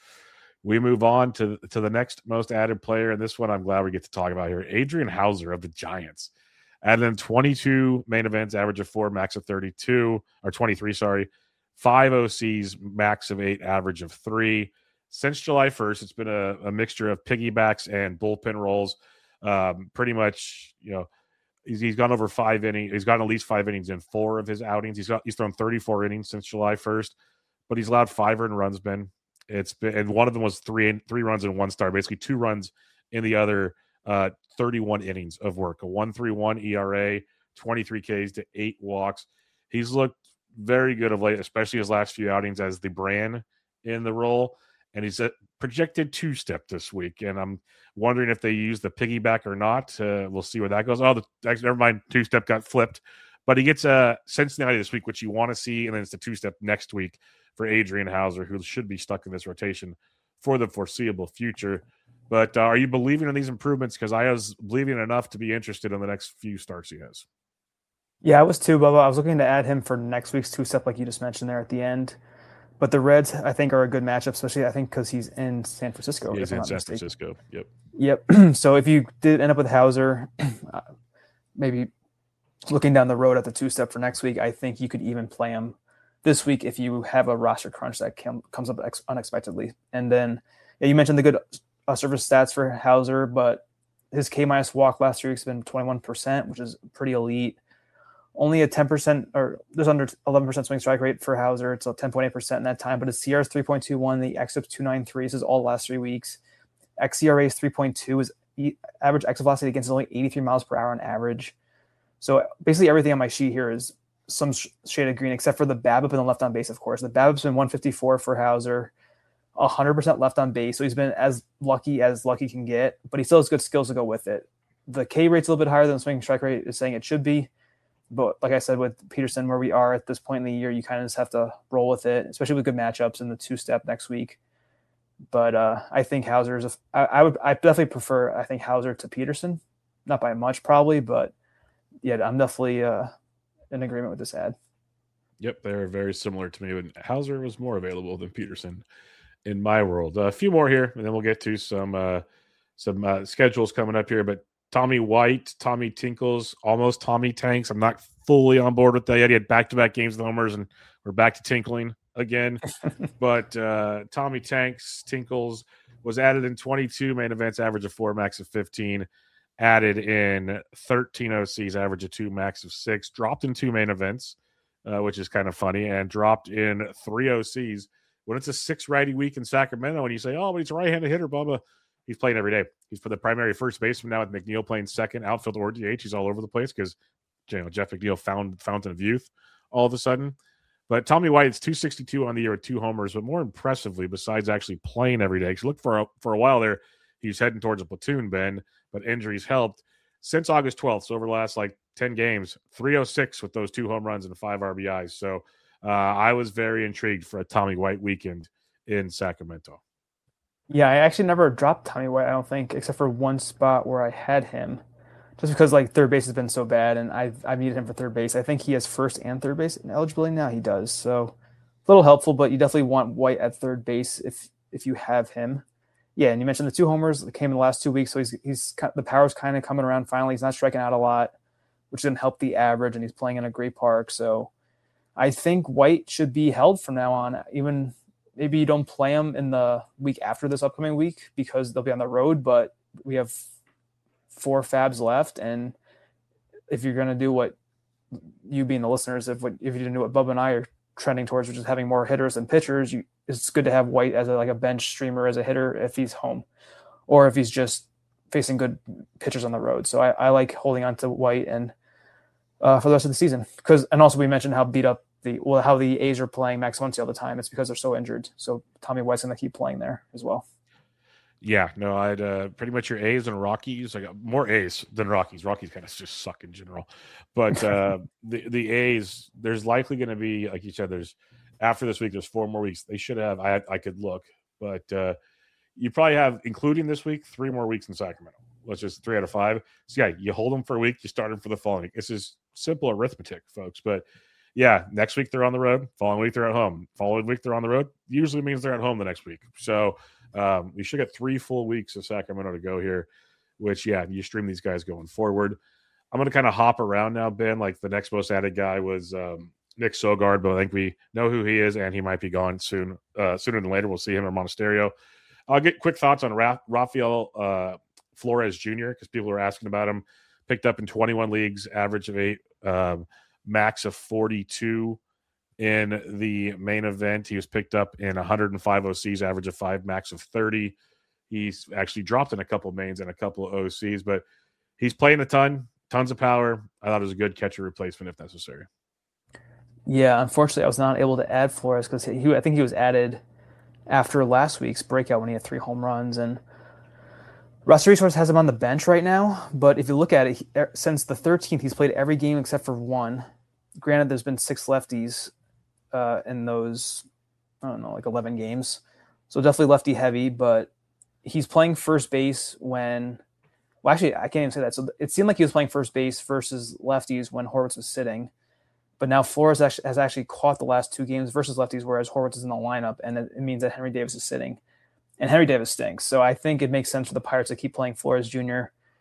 we move on to the next most added player, and this one I'm glad we get to talk about here. Adrian Hauser of the Giants. Added in 22 main events, average of 4, max of 32, or 23, sorry. 5 OCs, max of 8, average of 3. Since July 1st, it's been a mixture of piggybacks and bullpen roles. Pretty much, he's gone over 5 innings. He's gotten at least 5 innings in 4 of his outings. He's thrown 34 innings since July 1st, but he's allowed 5 earned runs, Ben. And one of them was three runs and 1 start, basically 2 runs in the other 31 innings of work, a 1.31 ERA, 23 Ks to 8 walks. He's looked very good of late, especially his last few outings as the brand in the role. And he's a projected 2-step this week. And I'm wondering if they use the piggyback or not. We'll see where that goes. Never mind. 2-step got flipped. But he gets Cincinnati this week, which you want to see. And then it's the 2-step next week for Adrian Hauser, who should be stuck in this rotation for the foreseeable future. But are you believing in these improvements? Because I was believing enough to be interested in the next few starts he has. Yeah, I was too, Bubba. I was looking to add him for next week's 2-step, like you just mentioned there at the end. But the Reds, I think, are a good matchup, especially I think because he's in San Francisco. Yeah, he's in San Francisco. Yep. So if you did end up with Hauser, maybe looking down the road at the 2-step for next week, I think you could even play him this week if you have a roster crunch that comes up unexpectedly. And then you mentioned the good service stats for Hauser, but his K minus walk last 3 weeks has been 21%, which is pretty elite. Only a 10% or just under 11% swing strike rate for Hauser. It's a 10.8% in that time, but his SIERA is 3.21. The xFIP's 293. This is all the last 3 weeks. xERA is 3.2. His average exit velocity against is only 83 miles per hour on average. So basically everything on my sheet here is some shade of green, except for the BABIP and the left on base, of course. The BABIP's been 154 for Hauser, 100% left on base. So he's been as lucky can get, but he still has good skills to go with it. The K rate's a little bit higher than the swing strike rate is saying it should be. But like I said, with Peterson, where we are at this point in the year, you kind of just have to roll with it, especially with good matchups in the 2-step next week. But I think Hauser's I definitely prefer, I think, Hauser to Peterson, not by much probably, but yeah, I'm definitely in agreement with this ad. Yep, they're very similar to me. But Hauser was more available than Peterson in my world. A few more here, and then we'll get to some schedules coming up here. But Tommy White, Tommy Tinkles, almost Tommy Tanks. I'm not fully on board with that yet. He had back-to-back games with homers, and we're back to tinkling again. But Tommy Tanks, Tinkles was added in 22 main events, average of 4, max of 15. Added in 13 OCs, average of 2, max of 6. Dropped in 2 main events, which is kind of funny, and dropped in 3 OCs. When it's a 6 righty week in Sacramento, and you say, "Oh, but he's a right-handed hitter," blah blah. He's playing every day. He's for the primary first baseman now with McNeil playing second, outfield or DH. He's all over the place because Jeff McNeil found fountain of youth all of a sudden. But Tommy White, it's 262 on the year with 2 homers. But more impressively, besides actually playing every day, because look for a while there, he was heading towards a platoon, Ben, but injuries helped. Since August 12th, so over the last 10 games, 306 with those 2 home runs and 5 RBIs. So I was very intrigued for a Tommy White weekend in Sacramento. Yeah, I actually never dropped Tommy White, I don't think, except for one spot where I had him, just because third base has been so bad, and I've needed him for third base. I think he has first and third base eligibility now. He does, so a little helpful, but you definitely want White at third base if you have him. Yeah, and you mentioned the 2 homers that came in the last 2 weeks, so he's the power's kind of coming around finally. He's not striking out a lot, which didn't help the average, and he's playing in a great park. So I think White should be held from now on. Even maybe you don't play him in the week after this upcoming week because they'll be on the road, but we have 4 fabs left. And if you're going to do what you being the listeners, if you didn't do what Bubba and I are trending towards, which is having more hitters than pitchers, it's good to have White as a bench streamer as a hitter if he's home or if he's just facing good pitchers on the road. So I like holding on to White and for the rest of the season. And also we mentioned how beat up how the A's are playing Max Muncy all the time. It's because they're so injured. So Tommy White's going to keep playing there as well. Yeah, no, I'd pretty much your A's and Rockies. I got more A's than Rockies. Rockies kind of just suck in general. But the A's, there's likely going to be, like you said, after this week, there's 4 more weeks. They should have, I could look, but you probably have, including this week, 3 more weeks in Sacramento. Let's just 3 out of 5. So yeah, you hold them for a week, you start them for the following week. This is simple arithmetic, folks. But yeah, next week they're on the road. Following week they're at home. Following week they're on the road. Usually means they're at home the next week. So we should get 3 full weeks of Sacramento to go here, which, yeah, you stream these guys going forward. I'm going to kind of hop around now, Ben. The next most added guy was Nick Sogard, but I think we know who he is, and he might be gone sooner than later. We'll see him or Monasterio. I'll get quick thoughts on Rafael Flores Jr. because people are asking about him. Picked up in 21 leagues, average of 8, max of 42 in the main event. He was picked up in 105 OCs, average of 5, max of 30. He's actually dropped in a couple of mains and a couple of OCs, but he's playing a tons of power. I thought it was a good catcher replacement if necessary. Yeah, unfortunately, I was not able to add Flores because I think he was added after last week's breakout when he had 3 home runs. And Roster Resource has him on the bench right now, but if you look at it, since the 13th, he's played every game except for 1. Granted, there's been 6 lefties in those, 11 games. So definitely lefty heavy, but he's playing first base when – well, actually, I can't even say that. So it seemed like he was playing first base versus lefties when Horwitz was sitting. But now Flores has actually caught the last 2 games versus lefties, whereas Horwitz is in the lineup, and it means that Henry Davis is sitting. And Henry Davis stinks. So I think it makes sense for the Pirates to keep playing Flores Jr.,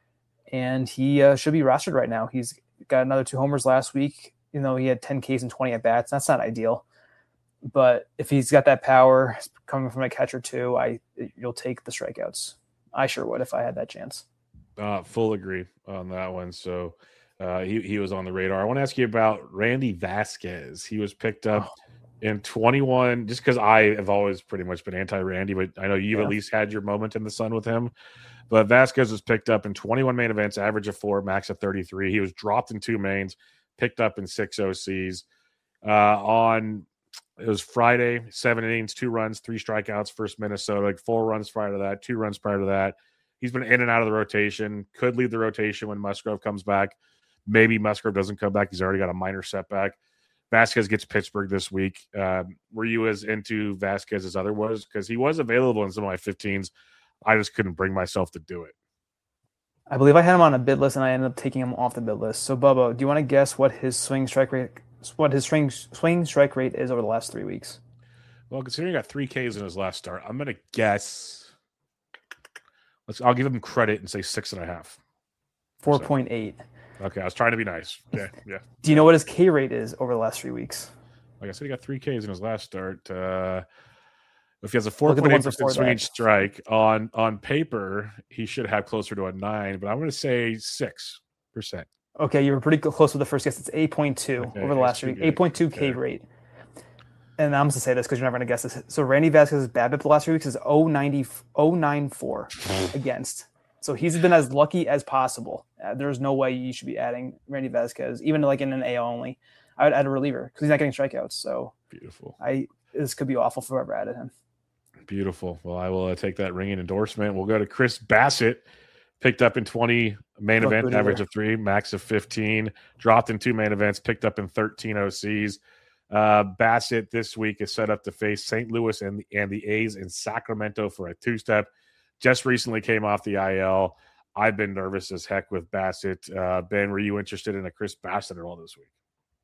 and he should be rostered right now. He's got another 2 homers last week. He had 10 Ks and 20 at-bats. That's not ideal. But if he's got that power coming from a catcher too, you'll take the strikeouts. I sure would if I had that chance. Full agree on that one. So he was on the radar. I want to ask you about Randy Vasquez. He was picked up in 21, just because I have always pretty much been anti-Randy, but I know you've at least had your moment in the sun with him. But Vasquez was picked up in 21 main events, average of 4, max of 33. He was dropped in 2 mains, picked up in 6 OCs. It was Friday, 7 innings, 2 runs, 3 strikeouts, first Minnesota, 4 runs prior to that, 2 runs prior to that. He's been in and out of the rotation, could lead the rotation when Musgrove comes back. Maybe Musgrove doesn't come back. He's already got a minor setback. Vasquez gets Pittsburgh this week. Were you as into Vasquez as other was? Because he was available in some of my 15s. I just couldn't bring myself to do it. I believe I had him on a bid list, and I ended up taking him off the bid list. So, Bubba, do you want to guess what his swing strike rate is over the last 3 weeks? Well, considering he got 3 Ks in his last start, I'm going to guess. I'll give him credit and say 6.5. 4.8. Okay, I was trying to be nice. Yeah. Do you know what his K rate is over the last 3 weeks? Like I said, he got 3 Ks in his last start. If he has a 4.8% swinging strike on paper, he should have closer to a 9, but I'm going to say 6%. Okay, you were pretty close with the first guess. It's 8.2 over the last 3 weeks. 8.2 K rate. And I'm going to say this because you're never going to guess this. So Randy Vasquez's BABIP the last 3 weeks is 0.94 against. So he's been as lucky as possible. There's no way you should be adding Randy Vasquez, even like in an AL only. I would add a reliever because he's not getting strikeouts. So beautiful. This could be awful for whoever added him. Beautiful. Well, I will take that ringing endorsement. We'll go to Chris Bassett, picked up in 20 main event, average of 3, max of 15, dropped in 2 main events, picked up in 13 OCs. Bassett this week is set up to face St. Louis and the A's in Sacramento for a 2-step. Just recently came off the IL. I've been nervous as heck with Bassett. Ben, were you interested in a Chris Bassett at all this week?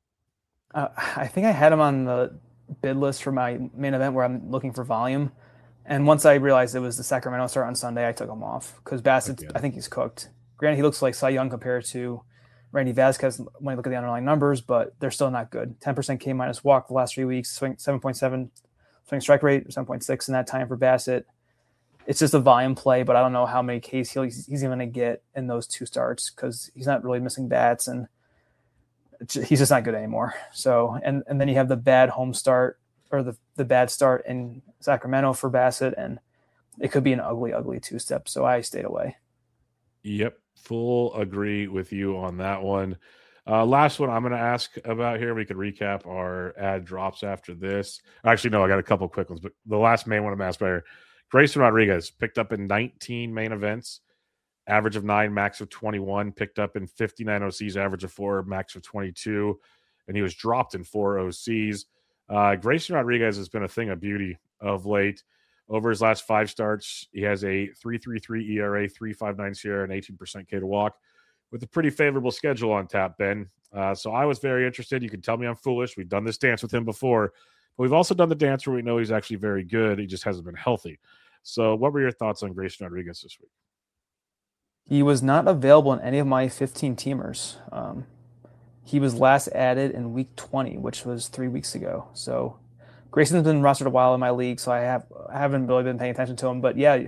I think I had him on the bid list for my main event where I'm looking for volume. And once I realized it was the Sacramento start on Sunday, I took him off because Bassett, I think he's cooked. Granted, he looks like Cy Young compared to Randy Vasquez when you look at the underlying numbers, but they're still not good. 10% K minus walk the last 3 weeks, swing 7.7 swing strike rate, 7.6 in that time for Bassett. It's just a volume play, but I don't know how many Ks he's even going to get in those 2 starts because he's not really missing bats and he's just not good anymore. So, and then you have the bad home start or the bad start in Sacramento for Bassett, and it could be an ugly 2-step. So I stayed away. Yep. Full agree with you on that one. Last one I'm going to ask about here. We could recap our ad drops after this. Actually, no, I got a couple quick ones, but the last main one I'm asked about here. Grayson Rodriguez picked up in 19 main events, average of 9, max of 21, picked up in 59 OCs, average of 4, max of 22, and he was dropped in 4 OCs. Grayson Rodriguez has been a thing of beauty of late. Over his last 5 starts, he has a 3.33 ERA, 3.59 SIERA, and 18% K to walk with a pretty favorable schedule on tap, Ben. So I was very interested. You can tell me I'm foolish. We've done this dance with him before, but we've also done the dance where we know he's actually very good. He just hasn't been healthy. So what were your thoughts on Grayson Rodriguez this week? He was not available in any of my 15 teamers. He was last added in week 20, which was 3 weeks ago. So Grayson's been rostered a while in my league, so I haven't really been paying attention to him. But yeah,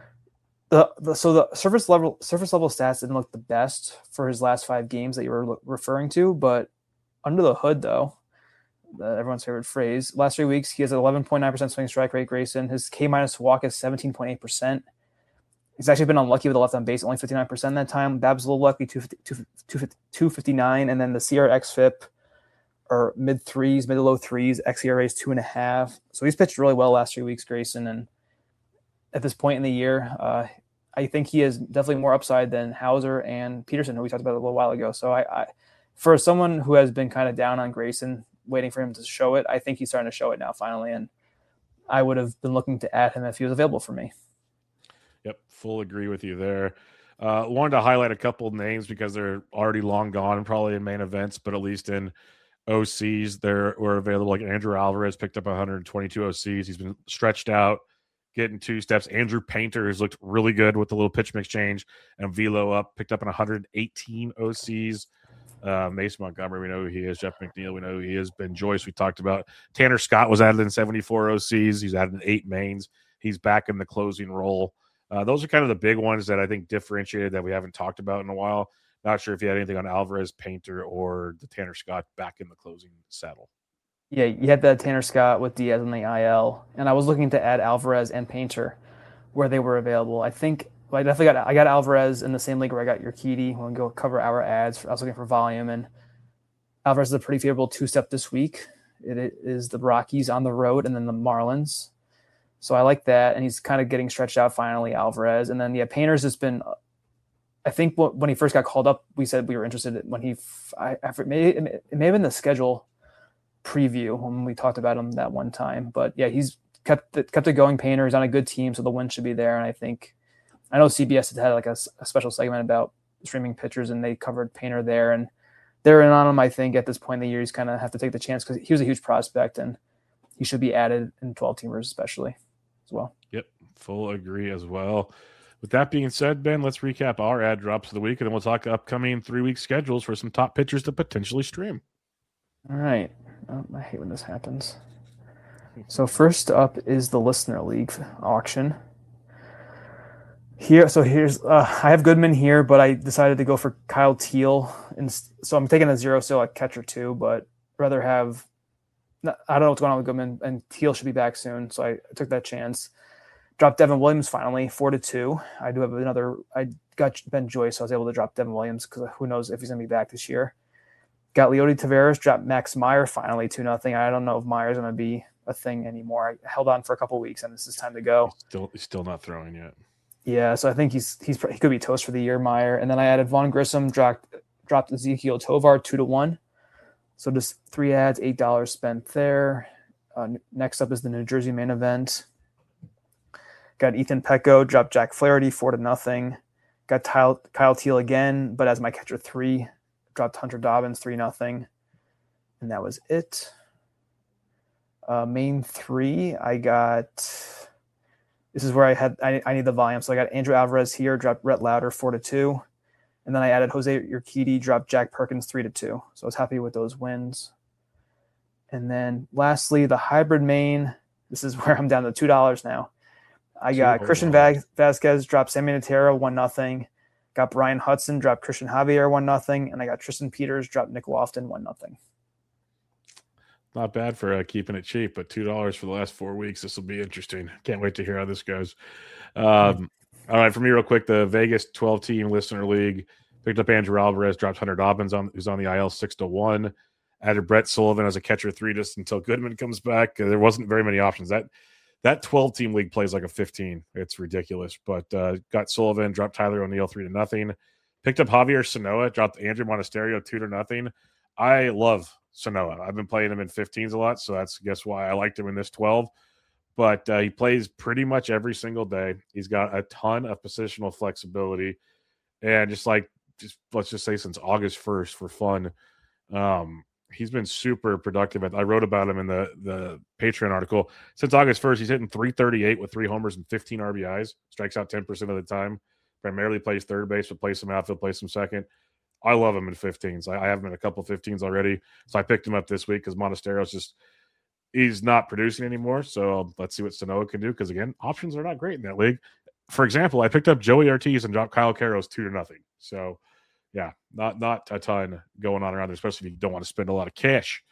the surface level stats didn't look the best for his last 5 games that you were referring to. But under the hood, though, everyone's favorite phrase, last 3 weeks he has an 11.9% swing strike rate. Grayson, his K minus walk is 17.8%. He's actually been unlucky with the left on base, only 59% that time. Babs a little lucky, 259, and then the CRX FIP or mid to low threes. XERA is 2.5. So he's pitched really well last 3 weeks, Grayson. And at this point in the year, I think he is definitely more upside than Hauser and Peterson, who we talked about a little while ago. So I for someone who has been kind of down on Grayson, waiting for him to show it, I think he's starting to show it now finally. And I would have been looking to add him if he was available for me. Yep, full agree with you there. Wanted to highlight a couple of names because they're already long gone and probably in main events, but at least in OCs, were available. Like Andrew Alvarez picked up 122 OCs. He's been stretched out, getting 2 steps. Andrew Painter has looked really good with the little pitch mix change and velo up, picked up in 118 OCs. Mason Montgomery, we know who he is. Jeff McNeil, we know who he is. Ben Joyce, we talked about. Tanner Scott was added in 74 OCs. He's added in 8 mains. He's back in the closing role. Those are kind of the big ones that I think differentiated that we haven't talked about in a while. Not sure if you had anything on Alvarez, Painter, or the Tanner Scott back in the closing saddle. Yeah, you had that Tanner Scott with Diaz on the IL, and I was looking to add Alvarez and Painter where they were available. I definitely got Alvarez in the same league where I got Urquidy when we go cover our ads. I was looking for volume, and Alvarez is a pretty favorable 2-step this week. It is the Rockies on the road and then the Marlins. So I like that, and he's kind of getting stretched out finally, Alvarez. And then, Painter's just been – I think when he first got called up, we said we were interested when it may have been the schedule preview when we talked about him that one time. But yeah, he's kept it going. Painter, he's on a good team, so the win should be there. And I know CBS had like a special segment about streaming pitchers, and they covered Painter there, and they're in on him. I think at this point in the year, he's kind of have to take the chance because he was a huge prospect, and he should be added in 12-teamers especially as well. Yep, full agree as well. With that being said, Ben, let's recap our ad drops of the week, and then we'll talk upcoming 3-week schedules for some top pitchers to potentially stream. All right. Oh, I hate when this happens. So first up is the Listener League auction. Here's I have Goodman here, but I decided to go for Kyle Teel, and so I'm taking a 0 still at catcher too, but rather have. I don't know what's going on with Goodman, and Teel should be back soon, so I took that chance. Dropped Devin Williams finally 4-2. I do have another. I got Ben Joyce, so I was able to drop Devin Williams because who knows if he's going to be back this year. Got Leody Taveras, dropped Max Meyer finally 2-0. I don't know if Meyer's going to be a thing anymore. I held on for a couple of weeks, and this is time to go. He's still not throwing yet. Yeah, so I think he could be toast for the year, Meyer. And then I added Vaughn Grissom, dropped Ezekiel Tovar 2-1. So just 3 ads, $8 spent there. Next up is the New Jersey main event. Got Ethan Petco, dropped Jack Flaherty 4-0. Got Kyle Teel again, but as my catcher 3, dropped Hunter Dobbins 3-0. And that was it. Main 3, I got. This is where I need the volume. So I got Andrew Alvarez here, dropped Rhett Lauder 4-2. And then I added Jose Urquidy, dropped Jack Perkins 3-2. So I was happy with those wins. And then lastly, the hybrid main. This is where I'm down to $2 now. I got Christian Vasquez, dropped Sammy Natera 1-0. Got Brian Hudson, dropped Christian Javier 1-0. And I got Tristan Peters, dropped Nick Lofton 1-0. Not bad for keeping it cheap, but $2 for the last 4 weeks. This will be interesting. Can't wait to hear how this goes. All right, for me, real quick, the Vegas 12-team Listener League picked up Andrew Alvarez, dropped Hunter Dobbins who's on the IL 6-1. Added Brett Sullivan as a catcher 3 just until Goodman comes back. There wasn't very many options. That 12-team league plays like a 15. It's ridiculous. But got Sullivan, dropped Tyler O'Neill 3-0. Picked up Javier Sanoa, dropped Andrew Monasterio 2-0. I love Sanoa. I've been playing him in 15s a lot, so that's guess why I liked him in this 12. But he plays pretty much every single day. He's got a ton of positional flexibility, and just let's just say since August 1st for fun, he's been super productive. I wrote about him in the Patreon article. Since August 1st, he's hitting .338 with 3 homers and 15 RBIs. Strikes out 10% of the time. Primarily plays third base, but plays some outfield, plays some second. I love him in 15s. I have him in a couple 15s already. So I picked him up this week because Monasterio's he's not producing anymore. So let's see what Sanoa can do. Because again, options are not great in that league. For example, I picked up Joey Ortiz and dropped Kyle Carroll 2-0. So yeah, not a ton going on around there, especially if you don't want to spend a lot of cash.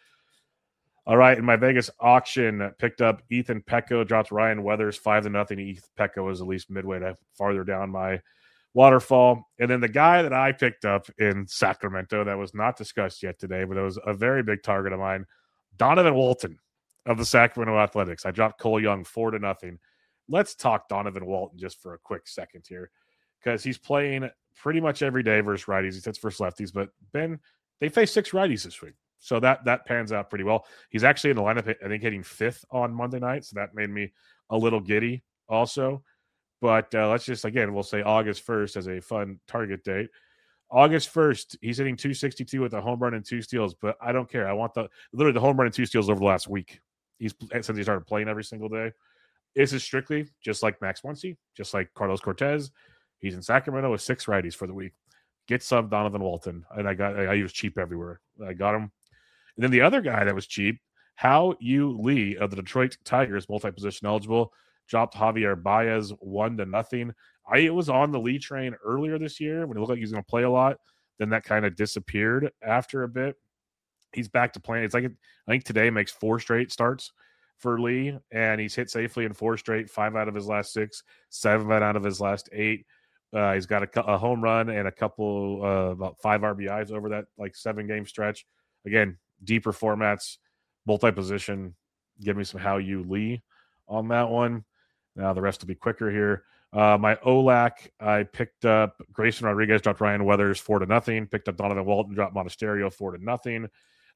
All right, in my Vegas auction, picked up Ethan Petco, dropped Ryan Weathers 5-0. Ethan Petco is at least midway to farther down my waterfall. And then the guy that I picked up in Sacramento that was not discussed yet today, but it was a very big target of mine, Donovan Walton of the Sacramento Athletics. I dropped Cole Young 4-0. Let's talk Donovan Walton just for a quick second here, because he's playing pretty much every day versus righties. He sits versus lefties, but Ben, they face 6 righties this week. So that pans out pretty well. He's actually in the lineup, I think, hitting 5th on Monday night. So that made me a little giddy also. But let's just, again, we'll say August 1st as a fun target date. August 1st, he's hitting .262 with a home run and 2 steals. But I don't care. I want literally the home run and 2 steals over the last week. Since he started playing every single day. This is strictly just like Max Muncy, just like Carlos Cortez. He's in Sacramento with 6 righties for the week. Get some Donovan Walton. And I was cheap everywhere. I got him. And then the other guy that was cheap, Hao-Yu Lee of the Detroit Tigers, multi-position eligible, dropped Javier Baez 1-0. I was on the Lee train earlier this year when it looked like he was going to play a lot. Then that kind of disappeared after a bit. He's back to playing. It's like I think today makes 4 straight starts for Lee, and he's hit safely in 4 straight, 5 out of his last 6, 7 out of his last 8. He's got a home run and a couple about 5 RBIs over that 7-game stretch. Again, deeper formats, multi-position. Give me some Hao-Yu Lee on that one. Now the rest will be quicker here. My OLAC, I picked up Grayson Rodriguez, dropped Ryan Weathers 4-0. Picked up Donovan Walton, dropped Monasterio 4-0.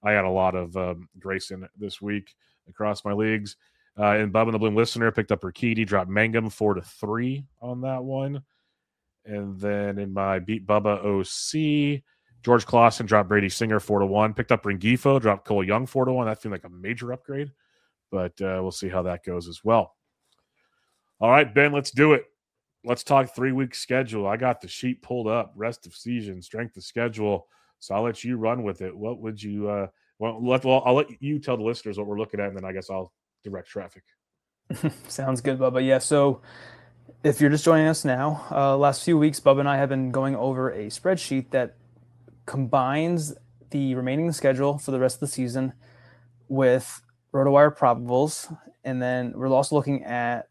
I had a lot of Grayson this week across my leagues. And Bub and the Bloom listener picked up Rikidi, dropped Mangum 4-3 on that one. And then in my Beat Bubba OC, George Clausen dropped Brady Singer 4-1. Picked up Ringifo, dropped Cole Young 4-1. That seemed like a major upgrade, but we'll see how that goes as well. All right, Ben, let's do it. Let's talk 3-week schedule. I got the sheet pulled up, rest of season, strength of schedule. So I'll let you run with it. What would you I'll let you tell the listeners what we're looking at, and then I guess I'll direct traffic. Sounds good, Bubba. Yeah, so if you're just joining us now, last few weeks, Bubba and I have been going over a spreadsheet that combines the remaining schedule for the rest of the season with RotoWire probables, and then we're also looking at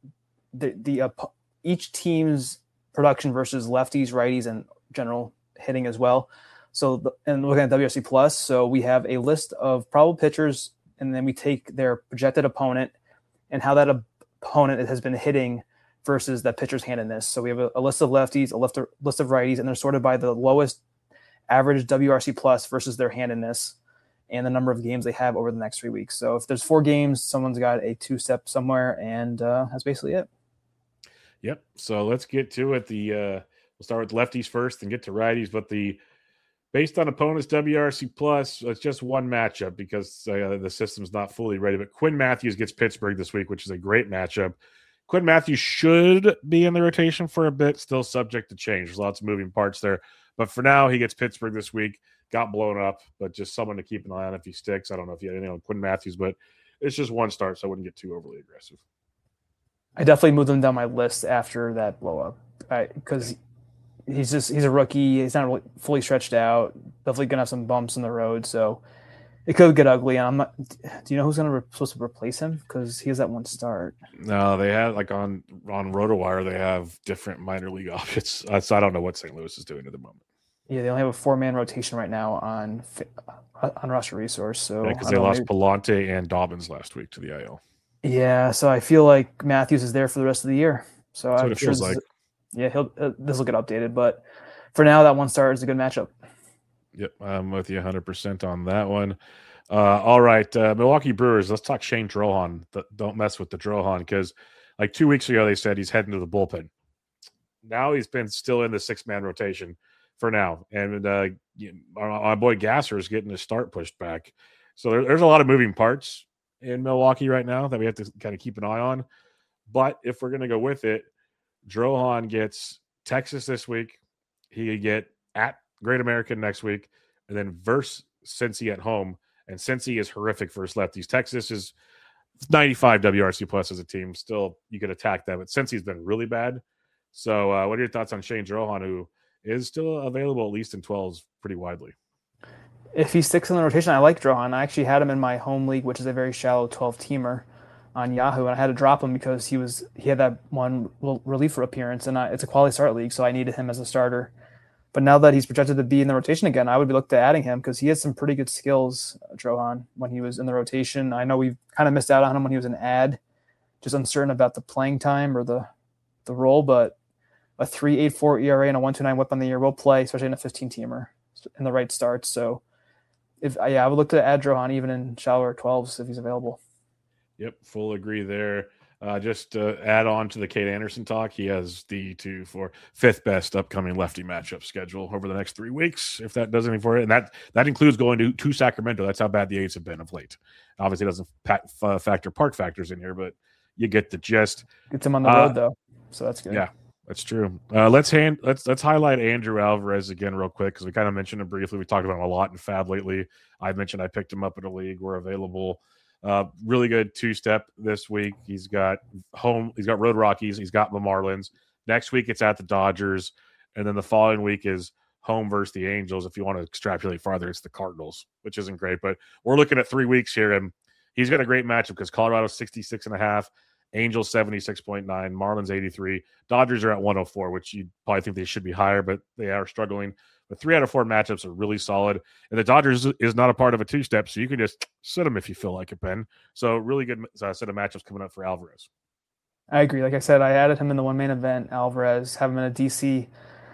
each team's production versus lefties, righties, and general hitting as well. So, and looking at WRC Plus, so we have a list of probable pitchers, and then we take their projected opponent and how that opponent has been hitting versus that pitcher's handedness. So we have a list of lefties, a list of righties, and they're sorted by the lowest average WRC Plus versus their handedness and the number of games they have over the next 3 weeks. So if there's 4 games, someone's got a 2-step somewhere, and that's basically it. Yep. So let's get to it. We'll start with lefties first and get to righties, but based on opponents WRC Plus, it's just one matchup because the system's not fully ready. But Quinn Matthews gets Pittsburgh this week, which is a great matchup. Quinn Matthews should be in the rotation for a bit, still subject to change. There's lots of moving parts there. But for now, he gets Pittsburgh this week. Got blown up, but just someone to keep an eye on if he sticks. I don't know if you had anything on Quinn Matthews, but it's just one start, so I wouldn't get too overly aggressive. I definitely moved him down my list after that blow up because he's a rookie. He's not really fully stretched out. Definitely gonna have some bumps in the road, so it could get ugly. And I'm not. Do you know who's supposed to replace him? Because he has that one start. No, they have on RotoWire. They have different minor league options. So I don't know what St. Louis is doing at the moment. Yeah, they only have a 4-man rotation right now on roster resource. So because they lost Palante and Dobbins last week to the IL. Yeah, so I feel like Matthews is there for the rest of the year. So that's what it feels like. Yeah, this will get updated, but for now, that one start is a good matchup. Yep, I'm with you 100% on that one. All right, Milwaukee Brewers. Let's talk Shane Drohan. Don't mess with the Drohan because, like 2 weeks ago, they said he's heading to the bullpen. Now he's been still in the 6-man rotation for now, and our boy Gasser is getting his start pushed back. So there's a lot of moving parts in Milwaukee right now that we have to kind of keep an eye on. But if we're going to go with it, Drohan gets Texas this week. He could get at Great American next week, and then versus Cincy at home. And Cincy is horrific versus lefties. Texas is 95 WRC plus as a team. Still, you could attack that, but Cincy's been really bad. So what are your thoughts on Shane Drohan, who is still available at least in 12s pretty widely? If he sticks in the rotation, I like Drohan. I actually had him in my home league, which is a very shallow 12-teamer on Yahoo, and I had to drop him because he had that one reliever appearance, and it's a quality start league, so I needed him as a starter. But now that he's projected to be in the rotation again, I would be looking to adding him because he has some pretty good skills, Drohan, when he was in the rotation. I know we've kind of missed out on him when he was an ad, just uncertain about the playing time or the role, but a 3.84 ERA and a 1.29 whip on the year will play, especially in a 15-teamer in the right starts. So I would look to add Drohan even in shallower 12s if he's available. Yep, full agree there. Just to add on to the Kate Anderson talk, he has the 5th best upcoming lefty matchup schedule over the next 3 weeks, if that does anything for it. And that includes going to Sacramento. That's how bad the A's have been of late. Obviously, it doesn't factor park factors in here, but you get the gist. Gets him on the road, though, so that's good. Yeah, that's true. Let's highlight Andrew Alvarez again real quick because we kind of mentioned him briefly. We talked about him a lot in Fab lately. I mentioned I picked him up in a league. We're available. Really good 2-step this week. He's got Road Rockies. He's got the Marlins. Next week it's at the Dodgers, and then the following week is home versus the Angels. If you want to extrapolate farther, it's the Cardinals, which isn't great. But we're looking at 3 weeks here, and he's got a great matchup because Colorado's 66.5, Angels 76.9, Marlins 83, Dodgers are at 104, which you'd probably think they should be higher, but they are struggling. But 3 out of 4 matchups are really solid. And the Dodgers is not a part of a 2-step, so you can just sit them if you feel like it, Ben. So really good set of matchups coming up for I agree. Like I said, I added him in the one-main event, Alvarez, have him in a DC.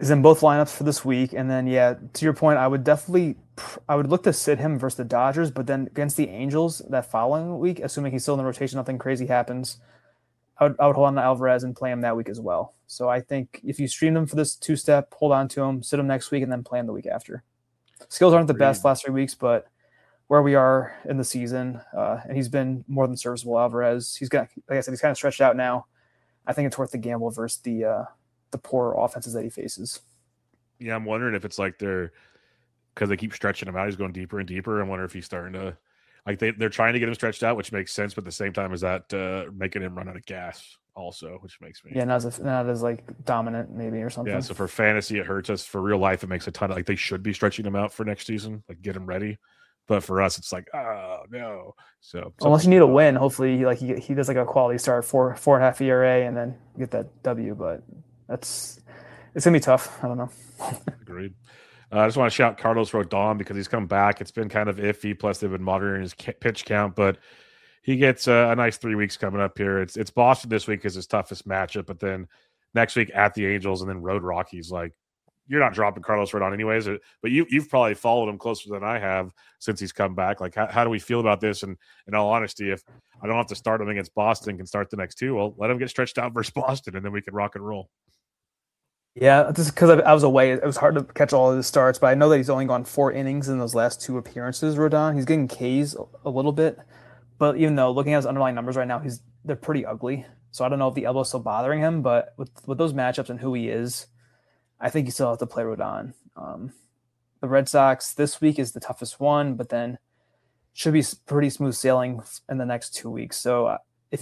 is in both lineups for this week. And then, yeah, to your point, I would look to sit him versus the Dodgers, but then against the Angels that following week, assuming he's still in the rotation, nothing crazy happens, I would hold on to Alvarez and play him that week as well. So I think if you stream him for this two-step, hold on to him, sit him next week, and then play him the week after. Skills aren't the best last 3 weeks, but where we are in the season, and he's been more than serviceable. Alvarez, like I said, he's kind of stretched out now. I think it's worth the gamble versus the poor offenses that he faces. Yeah, I'm wondering if it's like because they keep stretching him out, he's going deeper and deeper. I wonder if he's starting to they're trying to get him stretched out, which makes sense, but at the same time is that making him run out of gas also, which makes me not as like dominant maybe or something. Yeah, so for fantasy it hurts us. For real life it makes a ton of they should be stretching him out for next season, get him ready. But for us it's like, oh no. So unless you need a win, hopefully he does a quality start, 4.5 ERA, and then get that W. But it's gonna be tough. I don't know. Agreed. I just want to shout Carlos Rodon because he's come back. It's been kind of iffy. Plus, they've been monitoring his pitch count, but he gets a nice 3 weeks coming up here. It's Boston this week is his toughest matchup, but then next week at the Angels and then road Rockies. You're not dropping Carlos Rodon anyways, but you've probably followed him closer than I have since he's come back. How do we feel about this? And in all honesty, if I don't have to start him against Boston, can start the next two, well, let him get stretched out versus Boston, and then we can rock and roll. Yeah, just because I was away, it was hard to catch all of his starts, but I know that he's only gone 4 innings in those last 2 appearances, Rodon. He's getting Ks a little bit, but even though looking at his underlying numbers right now, they're pretty ugly. So I don't know if the elbow's still bothering him, but with those matchups and who he is, I think you still have to play Rodon. The Red Sox this week is the toughest one, but then should be pretty smooth sailing in the next 2 weeks. So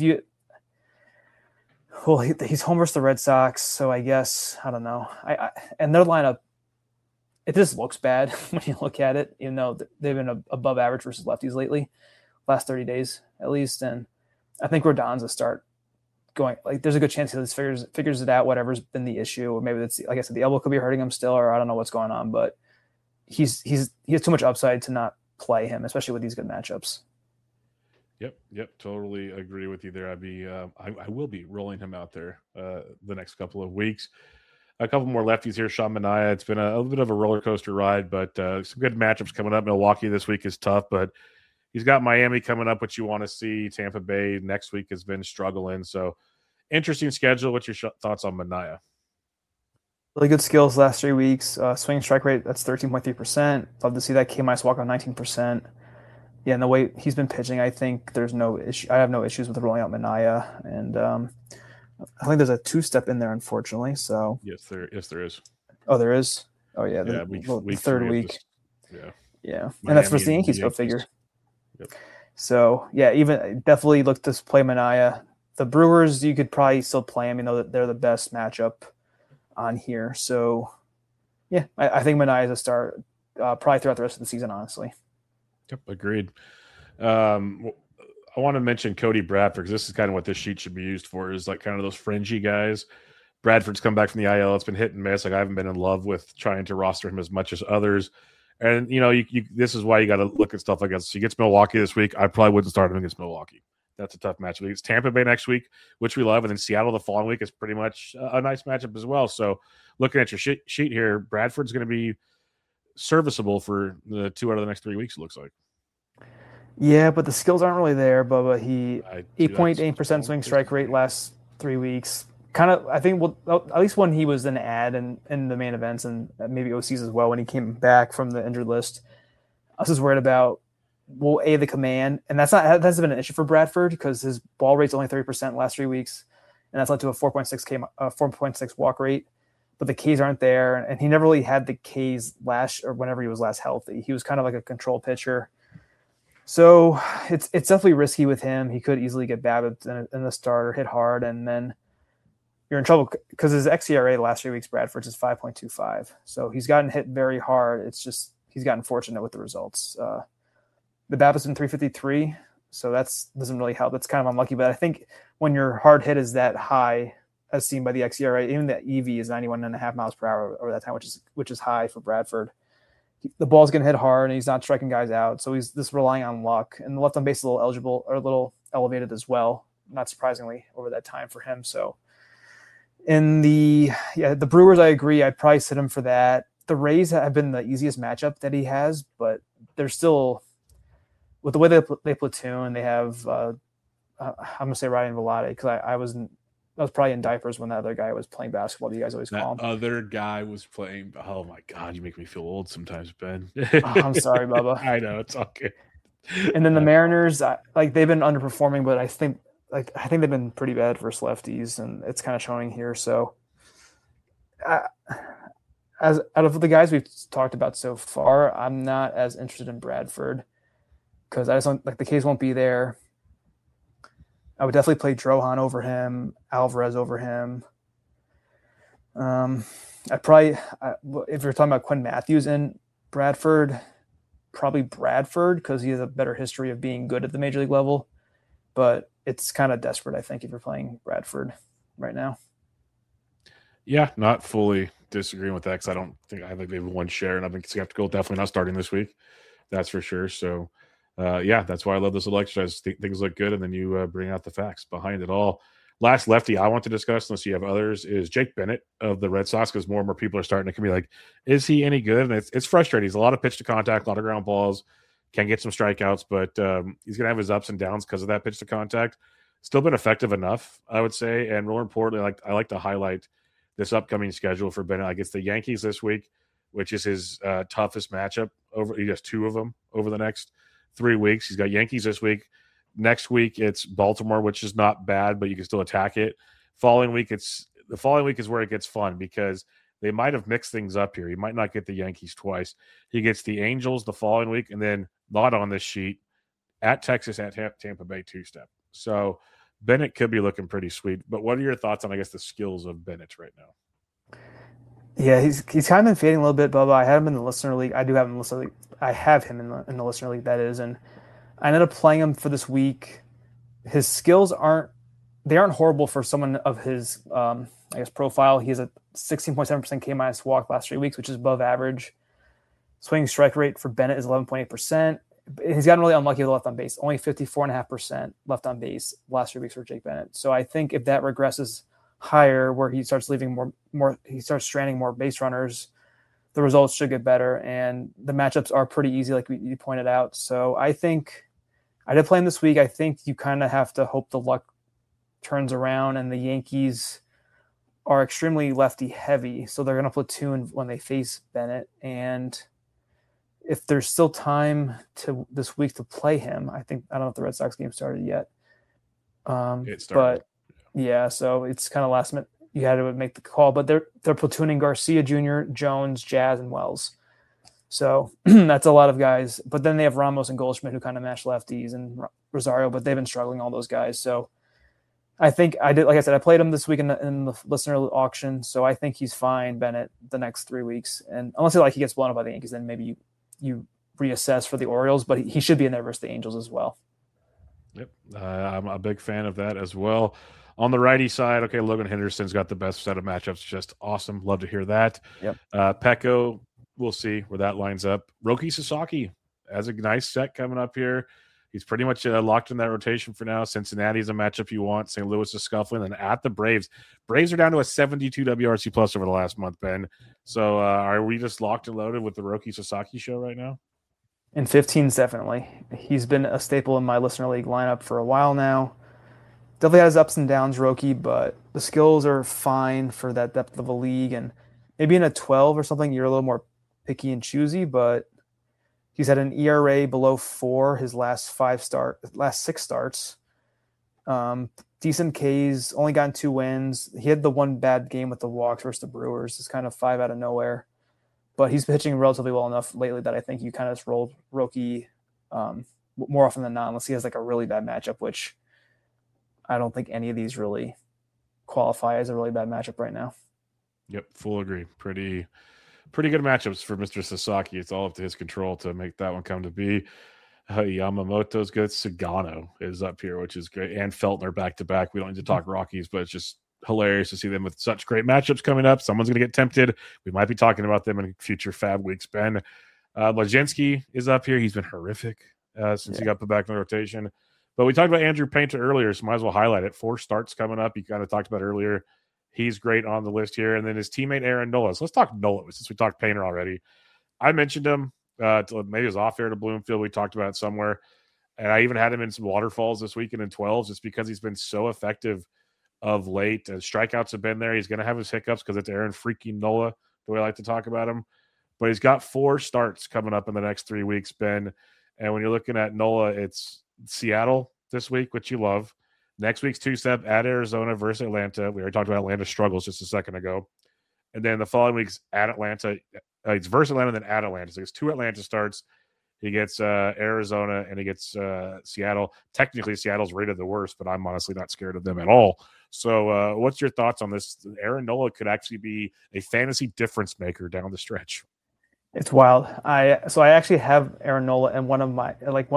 he's home versus the Red Sox, so I guess I don't know. And their lineup, it just looks bad when you look at it. Even though they've been above average versus lefties lately, last 30 days at least. And I think Rodon's a start going. There's a good chance he just figures it out. Whatever's been the issue, or maybe it's like I said, the elbow could be hurting him still, or I don't know what's going on. But he has too much upside to not play him, especially with these good matchups. Yep. Totally agree with you there. I will be rolling him out there the next couple of weeks. A couple more lefties here. Sean Manaea. It's been a little bit of a roller coaster ride, but some good matchups coming up. Milwaukee this week is tough, but he's got Miami coming up, which you want to see. Tampa Bay next week has been struggling. So interesting schedule. What's your thoughts on Manaea? Really good skills last 3 weeks. Swing strike rate, that's 13.3%. Love to see that. K-minus walk on 19%. Yeah, and the way he's been pitching, I think there's no issue. I have no issues with rolling out Manaea, and I think there's a 2-step in there, unfortunately. So yes, there is. Oh, there is. Oh yeah, week third week. Yeah, Miami, and that's versus the Yankees. Go figure. Yep. So yeah, even definitely look to play Manaea. The Brewers, you could probably still play them. You know that they're the best matchup on here. So yeah, I think Manaea is a start probably throughout the rest of the season, honestly. Yep, agreed. I want to mention Cody Bradford because this is kind of what this sheet should be used for, is kind of those fringy guys. Bradford's come back from the IL. It's been hit and miss. I haven't been in love with trying to roster him as much as others. And, this is why you got to look at stuff like this. So he gets Milwaukee this week. I probably wouldn't start him against Milwaukee. That's a tough matchup. It's Tampa Bay next week, which we love. And then Seattle the following week is pretty much a nice matchup as well. So looking at your sheet here, Bradford's going to be serviceable for the 2 out of the next 3 weeks, it looks like. Yeah, but the skills aren't really there, Bubba. He 8.8% swing strike rate last 3 weeks. Kind of, I think, at least when he was an ad in the main events and maybe OCs as well when he came back from the injured list. I was just worried about, the command. And that's been an issue for Bradford because his ball rate's only 30% last 3 weeks. And that's led to a 4.6 walk rate. But the Ks aren't there. And he never really had the Ks whenever he was last healthy. He was kind of like a control pitcher. So it's definitely risky with him. He could easily get BABIP in the start or hit hard, and then you're in trouble because his xERA the last 3 weeks, Bradford's is 5.25. So he's gotten hit very hard. It's just he's gotten fortunate with the results. The BABIP's been 353, so that doesn't really help. That's kind of unlucky. But I think when your hard hit is that high, as seen by the xERA, even the EV is 91.5 miles per hour over that time, which is high for Bradford. The ball's getting hit hard and he's not striking guys out. So he's just relying on luck. And the left on base is a little elevated as well, not surprisingly, over that time for him. So In the Brewers, I agree. I'd probably sit him for that. The Rays have been the easiest matchup that he has, but they're still, with the way they platoon, they have I'm gonna say Ryan Velotte, because I was probably in diapers when that other guy was playing basketball. You guys always call him. Other guy was playing. Oh my God, you make me feel old sometimes, Ben. I'm sorry, Bubba. I know, it's okay. And then the Mariners, they've been underperforming, but I think they've been pretty bad versus lefties, and it's kind of showing here. So, as out of the guys we've talked about so far, I'm not as interested in Bradford, because I just don't the K's won't be there. I would definitely play Drohan over him, Alvarez over him. If you're talking about Quinn Matthews and Bradford, probably Bradford, because he has a better history of being good at the major league level. But it's kind of desperate, I think, if you're playing Bradford right now. Yeah, not fully disagreeing with that, because I think they have one share, and I think Skeptical definitely not starting this week. That's for sure. So, that's why I love this little exercise. Things look good, and then you bring out the facts behind it all. Last lefty I want to discuss, unless you have others, is Jake Bennett of the Red Sox, because more and more people are starting to be like, is he any good? And it's frustrating. He's a lot of pitch to contact, a lot of ground balls, can get some strikeouts, but he's going to have his ups and downs because of that pitch to contact. Still been effective enough, I would say. And more importantly, I like to highlight this upcoming schedule for Bennett. I guess the Yankees this week, which is his toughest matchup. He has two of them over the next 3 weeks. He's got Yankees this week. Next week it's Baltimore, which is not bad, but you can still attack it. The following week is where it gets fun, because they might have mixed things up here. He might not get the Yankees twice. He gets the Angels the following week, and then not on this sheet, at Texas, at Tampa Bay, two-step. So Bennett could be looking pretty sweet. But what are your thoughts on, I guess, the skills of Bennett right now? Yeah, he's kind of been fading a little bit, Bubba. I have him in the listener league. I do have him in the listener league. I have him in the listener league, that is, and I ended up playing him for this week. His skills aren't horrible for someone of his profile. He has a 16.7% K minus walk last 3 weeks, which is above average. Swing strike rate for Bennett is 11.8%. He's gotten really unlucky with left on base. Only 54.5% left on base last 3 weeks for Jake Bennett. So I think if that regresses higher, where he starts leaving he starts stranding more base runners, the results should get better. And the matchups are pretty easy, like you pointed out. So I think I did play him this week. I think you kind of have to hope the luck turns around, and the Yankees are extremely lefty heavy. So they're going to platoon when they face Bennett. And if there's still time to this week to play him, I don't know if the Red Sox game started yet. It started. But yeah, so it's kind of last minute. You had to make the call, but they're platooning Garcia Jr., Jones, Jazz, and Wells. So that's a lot of guys. But then they have Ramos and Goldschmidt, who kind of match lefties, and Rosario, but they've been struggling, all those guys. So I think I did, like I said, I played him this week in the listener auction. So I think he's fine, Bennett, the next 3 weeks. And unless he gets blown up by the Yankees, then maybe you reassess for the Orioles, but he should be in there versus the Angels as well. Yep. I'm a big fan of that as well. On the righty side, okay, Logan Henderson's got the best set of matchups. Just awesome. Love to hear that. Yep. Pecco, we'll see where that lines up. Roki Sasaki has a nice set coming up here. He's pretty much locked in that rotation for now. Cincinnati's a matchup you want. St. Louis is scuffling. And at the Braves. Braves are down to a 72 WRC plus over the last month, Ben. So are we just locked and loaded with the Roki Sasaki show right now? In 15s, definitely. He's been a staple in my listener league lineup for a while now. Definitely has ups and downs, Roki, but the skills are fine for that depth of a league. And maybe in a 12 or something, you're a little more picky and choosy, but he's had an ERA below 4 his last 6 starts. Decent Ks, only gotten 2 wins. He had the one bad game with the walks versus the Brewers. It's kind of 5 out of nowhere. But he's pitching relatively well enough lately that I think you kind of just roll Roki more often than not, unless he has a really bad matchup, which I don't think any of these really qualify as a really bad matchup right now. Yep, full agree. Pretty good matchups for Mr. Sasaki. It's all up to his control to make that one come to be. Yamamoto's good. Sagano is up here, which is great. And Feltner back-to-back. We don't need to talk Rockies, but it's just hilarious to see them with such great matchups coming up. Someone's going to get tempted. We might be talking about them in future Fab Weeks. Ben Blazinski is up here. He's been horrific since he got put back in the rotation. But we talked about Andrew Painter earlier, so might as well highlight it. 4 starts coming up. You kind of talked about earlier. He's great on the list here. And then his teammate Aaron Nola. So let's talk Nola since we talked Painter already. I mentioned him. Maybe it was off air to Bloomfield. We talked about it somewhere. And I even had him in some waterfalls this weekend in 12s just because he's been so effective of late. And strikeouts have been there. He's going to have his hiccups because it's Aaron freaking Nola, the way I like to talk about him. But he's got 4 starts coming up in the next 3 weeks, Ben. And when you're looking at Nola, it's Seattle this week, which you love. Next week's 2-step at Arizona versus Atlanta. We already talked about Atlanta's struggles just a second ago. And then the following week's at Atlanta. It's versus Atlanta, then at Atlanta. So it's 2 Atlanta starts. He gets Arizona and he gets Seattle. Technically, Seattle's rated the worst, but I'm honestly not scared of them at all. So what's your thoughts on this? Aaron Nola could actually be a fantasy difference maker down the stretch. It's wild. I actually have Aaron Nola in one of my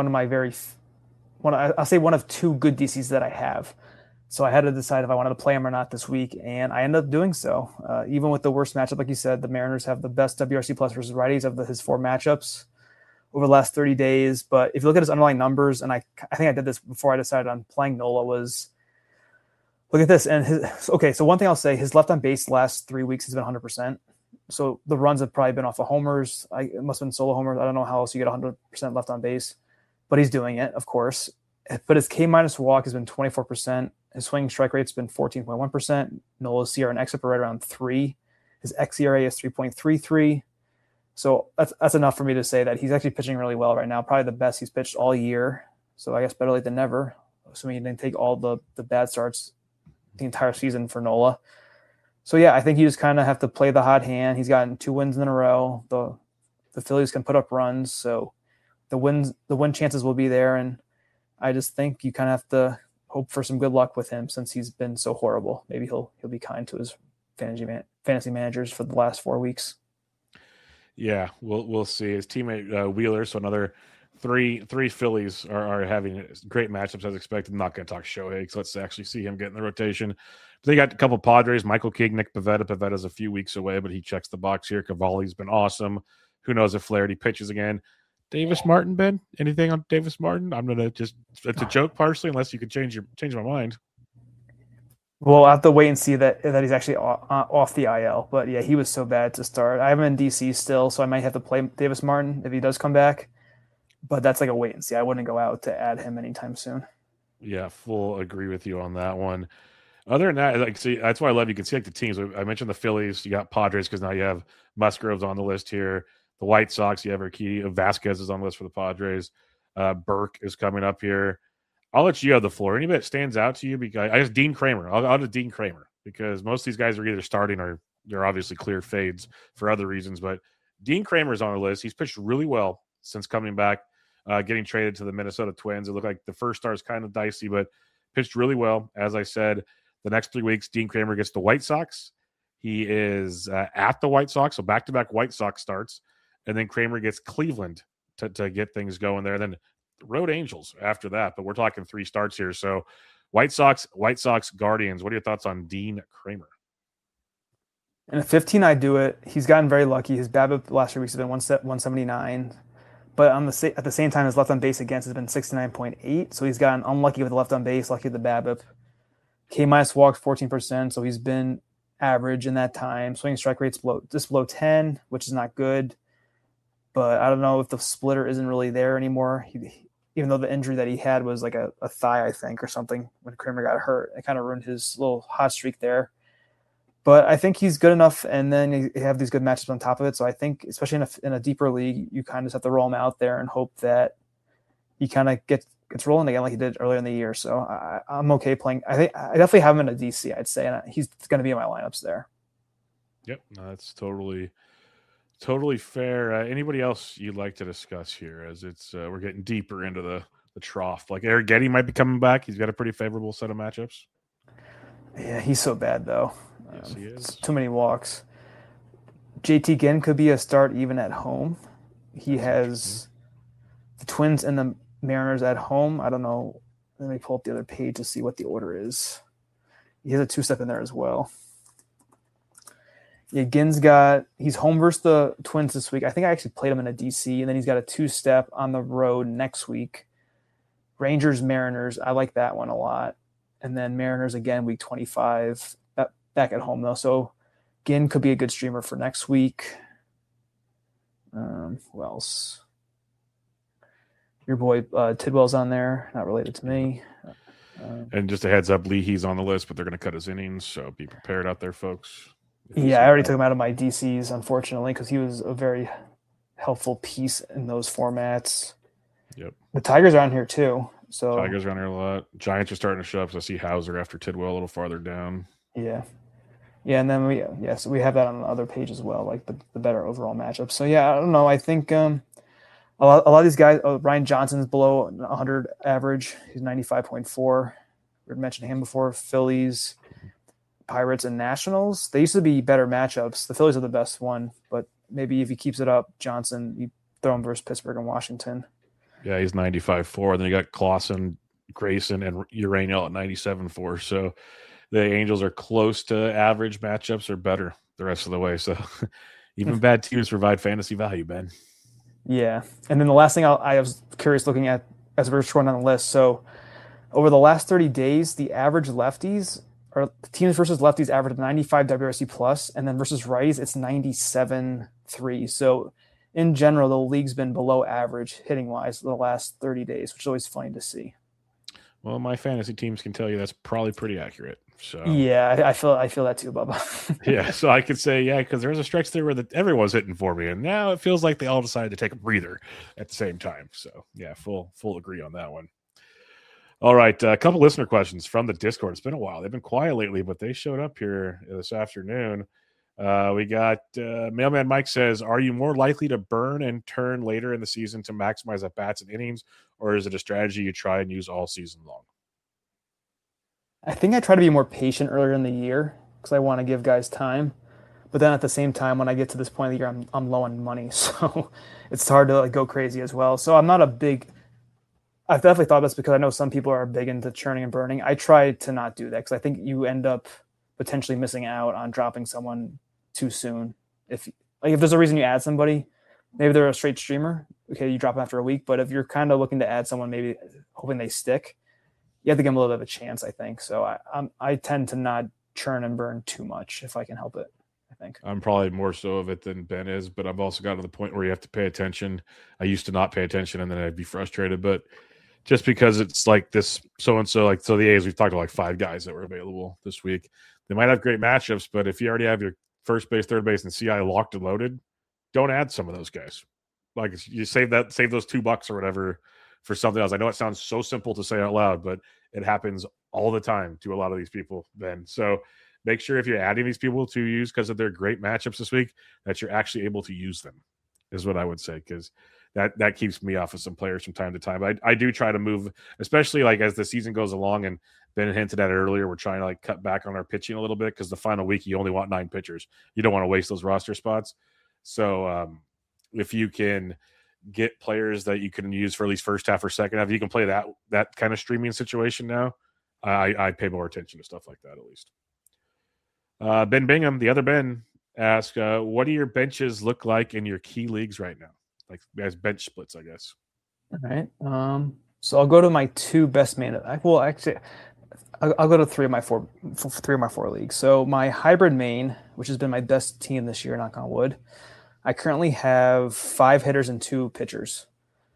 I'll say one of 2 good DCs that I have. So I had to decide if I wanted to play him or not this week, and I ended up doing so. Even with the worst matchup, like you said, the Mariners have the best WRC plus versus righties of his 4 matchups over the last 30 days. But if you look at his underlying numbers, and I think I did this before I decided on playing Nola, was look at this. And so one thing I'll say, his left on base last 3 weeks has been 100%. So the runs have probably been off of homers. It must have been solo homers. I don't know how else you get 100% left on base, but he's doing it, of course. But his K- walk has been 24%. His swing strike rate's been 14.1%. Nola's CR and XFIP are right around 3. His xERA is 3.33. So that's enough for me to say that he's actually pitching really well right now. Probably the best he's pitched all year. So I guess better late than never. Assuming he didn't take all the bad starts the entire season for Nola. So yeah, I think you just kind of have to play the hot hand. He's gotten 2 wins in a row. The Phillies can put up runs, so the win chances will be there. And I just think you kind of have to hope for some good luck with him since he's been so horrible. Maybe he'll be kind to his fantasy managers for the last 4 weeks. Yeah, we'll see. His teammate Wheeler, so another three Phillies are having great matchups as expected. I'm not going to talk Shohei because let's actually see him get in the rotation. But they got a couple Padres, Michael King, Nick Pivetta. Pivetta's a few weeks away, but he checks the box here. Cavalli's been awesome. Who knows if Flaherty pitches again? Davis Martin, Ben? Anything on Davis Martin? I'm gonna it's a joke partially, unless you could change my mind. We'll have to wait and see that he's actually off the IL. But yeah, he was so bad to start. I have him in DC still, so I might have to play Davis Martin if he does come back. But that's like a wait and see. I wouldn't go out to add him anytime soon. Yeah, full agree with you on that one. Other than that, like, see, that's why I love you can see like the teams. I mentioned the Phillies. You got Padres because now you have Musgrove's on the list here. The White Sox, you have Urquidy. Vasquez is on the list for the Padres. Burke is coming up here. I'll let you have the floor. Anybody that stands out to you? Because I guess Dean Kramer. I'll do Dean Kramer because most of these guys are either starting or they're obviously clear fades for other reasons. But Dean Kramer is on the list. He's pitched really well since coming back, getting traded to the Minnesota Twins. It looked like the first start is kind of dicey, but pitched really well. As I said, the next 3 weeks, Dean Kramer gets the White Sox. He is at the White Sox, so back-to-back White Sox starts. And then Kramer gets Cleveland to get things going there. Then Road Angels after that, but we're talking 3 starts here. So White Sox, Guardians. What are your thoughts on Dean Kramer? In a 15, I do it. He's gotten very lucky. His BABIP the last 3 weeks has been 179, but at the same time, his left on base against has been 69.8. So he's gotten unlucky with the left on base, lucky with the BABIP. K- walks 14%, so he's been average in that time. Swinging strike rate's below 10, which is not good. But I don't know if the splitter isn't really there anymore. Even though the injury that he had was like a thigh, I think, or something when Kramer got hurt. It kind of ruined his little hot streak there. But I think he's good enough, and then you have these good matchups on top of it. So I think, especially in a deeper league, you kind of just have to roll him out there and hope that he kind of gets rolling again like he did earlier in the year. So I'm okay playing. I think I definitely have him in a DC, I'd say, and he's going to be in my lineups there. Yep, no, that's totally fair. Anybody else you'd like to discuss here as it's we're getting deeper into the trough? Like Eric Getty might be coming back. He's got a pretty favorable set of matchups. Yeah, he's so bad, though. Yes, he is. Too many walks. JT Ginn could be a start even at home. He has the Twins and the Mariners at home. I don't know. Let me pull up the other page to see what the order is. He has a 2-step in there as well. Yeah, he's home versus the Twins this week. I think I actually played him in a DC, and then he's got a 2-step on the road next week. Rangers, Mariners. I like that one a lot. And then Mariners again, week 25. back at home though. So Ginn could be a good streamer for next week. Who else? Your boy Tidwell's on there, not related to me. And just a heads up, Leahy's on the list, but they're going to cut his innings, so be prepared out there, folks. Yeah, I already took him out of my DCs, unfortunately, because he was a very helpful piece in those formats. Yep. The Tigers are on here too. So Tigers are on here a lot. Giants are starting to show up. So I see Hauser after Tidwell a little farther down. Yeah. Yeah, and then we have that on the other page as well, like the better overall matchup. So yeah, I don't know. I think a lot of these guys, Ryan Johnson's below 100 average. He's 95.4. We mentioned him before. Phillies, Pirates, and Nationals. They used to be better matchups. The Phillies are the best one, but maybe if he keeps it up, Johnson, you throw him versus Pittsburgh and Washington. Yeah, he's 95.4. Then you got Clausen, Grayson, and Uraniel at 97.4. So the Angels are close to average matchups or better the rest of the way. So even bad teams provide fantasy value, Ben. Yeah. And then the last thing I was curious looking at as we're scrolling down the list. So over the last 30 days, the average lefties or teams versus lefties averaged 95 WRC plus, and then versus righties, it's 97.3. So in general, the league's been below average hitting wise the last 30 days, which is always funny to see. Well, my fantasy teams can tell you that's probably pretty accurate. So yeah, I feel that too, Bubba. Yeah, so I could say because there was a stretch there where everyone's hitting for me, and now it feels like they all decided to take a breather at the same time. So yeah, full agree on that one. All right, a couple listener questions from the Discord. It's been a while; they've been quiet lately, but they showed up here this afternoon. We got Mailman Mike says, "Are you more likely to burn and turn later in the season to maximize at bats and innings, or is it a strategy you try and use all season long?" I think I try to be more patient earlier in the year because I want to give guys time. But then at the same time, when I get to this point of the year, I'm low on money, so it's hard to go crazy as well. So I'm not a big. I've definitely thought this because I know some people are big into churning and burning. I try to not do that because I think you end up potentially missing out on dropping someone too soon. If there's a reason you add somebody, maybe they're a straight streamer. Okay, you drop them after a week. But if you're kind of looking to add someone, maybe hoping they stick, you have to give them a little bit of a chance, I think. So I tend to not churn and burn too much if I can help it, I think. I'm probably more so of it than Ben is, but I've also gotten to the point where you have to pay attention. I used to not pay attention and then I'd be frustrated, but just because it's like this so-and-so, so the A's, we've talked about 5 guys that were available this week. They might have great matchups, but if you already have your first base, third base, and CI locked and loaded, don't add some of those guys. You save those $2 or whatever for something else. I know it sounds so simple to say out loud, but it happens all the time to a lot of these people, Ben. So make sure if you're adding these people to use because of their great matchups this week, that you're actually able to use them, is what I would say, because that keeps me off of some players from time to time. I do try to move, especially as the season goes along, and Ben hinted at it earlier, we're trying to cut back on our pitching a little bit because the final week you only want 9 pitchers. You don't want to waste those roster spots. So if you can get players that you can use for at least first half or second half, you can play that kind of streaming situation now. I pay more attention to stuff like that at least. Ben Bingham, the other Ben, asked, what do your benches look like in your key leagues right now? As bench splits, I guess. All right. So I'll go to my 2 best main. Well, actually, I'll go to 3 of my 4 leagues. So my hybrid main, which has been my best team this year, knock on wood, I currently have 5 hitters and 2 pitchers.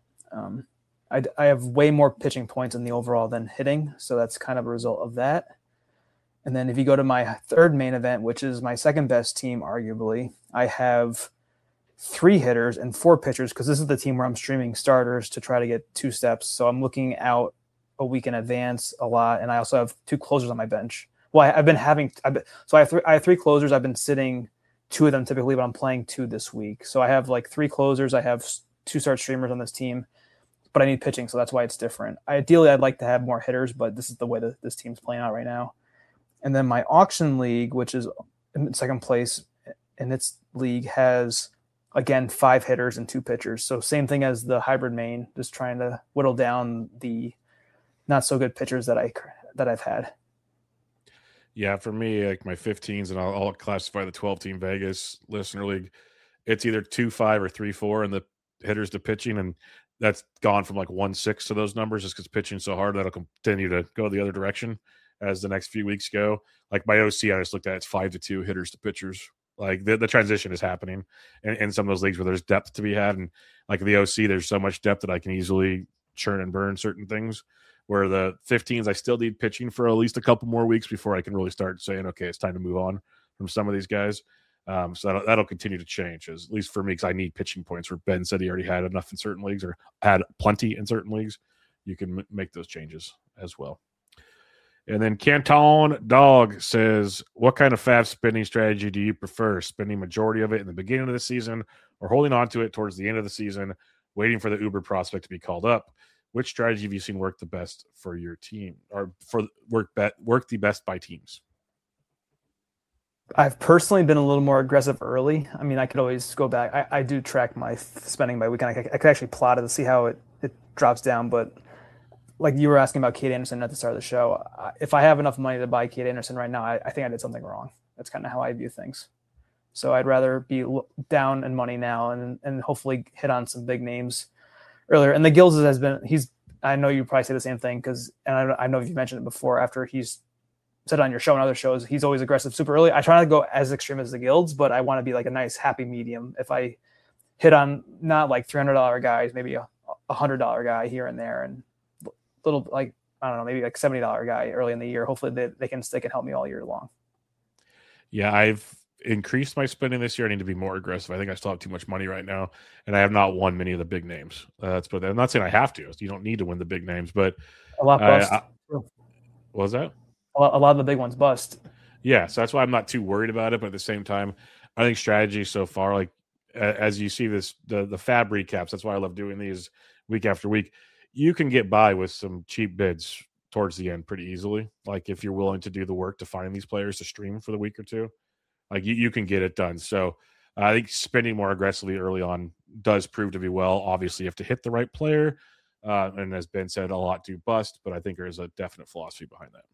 I have way more pitching points in the overall than hitting, so that's kind of a result of that. And then if you go to my 3rd main event, which is my second best team, arguably, I have 3 hitters and 4 pitchers because this is the team where I'm streaming starters to try to get 2 steps. So I'm looking out a week in advance a lot, and I also have 2 closers on my bench. Well, I have 3 closers. I've been sitting 2 of them typically, but I'm playing 2 this week. So I have 3 closers. I have 2 start streamers on this team, but I need pitching, so that's why it's different. Ideally, I'd like to have more hitters, but this is the way that this team's playing out right now. And then my auction league, which is in second place in its league, has again 5 hitters and 2 pitchers. So same thing as the hybrid main, just trying to whittle down the not so good pitchers that I've had. Yeah, for me, my 15s, and I'll classify the 12-team Vegas listener league. It's either 2-5 or 3-4 in the hitters to pitching, and that's gone from 1-6 to those numbers just because pitching so hard that'll continue to go the other direction. as the next few weeks go. Like my OC, I just looked at it's 5-2 hitters to pitchers. Like the transition is happening in some of those leagues where there's depth to be had. And like the OC, there's so much depth that I can easily churn and burn certain things. Where the 15s, I still need pitching for at least a couple more weeks before I can really start saying, okay, it's time to move on from some of these guys. So that'll continue to change, at least for me, because I need pitching points. Where Ben said he already had enough in certain leagues or had plenty in certain leagues. You can make those changes as well. And then Canton Dog says, what kind of FAB spending strategy do you prefer? Spending majority of it in the beginning of the season or holding on to it towards the end of the season, waiting for the Uber prospect to be called up? Which strategy have you seen work the best for your team or for work the best by teams? I've personally been a little more aggressive early. I mean, I could always go back. I do track my spending by weekend. I could actually plot it to see how it drops down. But like you were asking about Kate Anderson at the start of the show, if I have enough money to buy Kate Anderson right now, I think I did something wrong. That's kind of how I view things. So I'd rather be down in money now and hopefully hit on some big names earlier. And the Gills has been, I know you probably say the same thing and I know you mentioned it before after he's said on your show and other shows, he's always aggressive super early. I try not to go as extreme as the Guilds, but I want to be like a nice happy medium. If I hit on not like $300 guys, maybe a $100 guy here and there and little like, I don't know, maybe like $70 guy early in the year. Hopefully they can help me all year long. Yeah, I've increased my spending this year. I need to be more aggressive. I think I still have too much money right now, and I have not won many of the big names. I'm not saying I have to. You don't need to win the big names, but a lot bust. What was that? A lot of the big ones bust. Yeah, so that's why I'm not too worried about it. But at the same time, I think strategy so far, like as you see this, the FAB recaps, that's why I love doing these week after week. You can get by with some cheap bids towards the end pretty easily. Like if you're willing to do the work to find these players to stream for the week or two, like you can get it done. So I think spending more aggressively early on does prove to be well. Obviously, you have to hit the right player. And as Ben said, a lot do bust, but I think there is a definite philosophy behind that.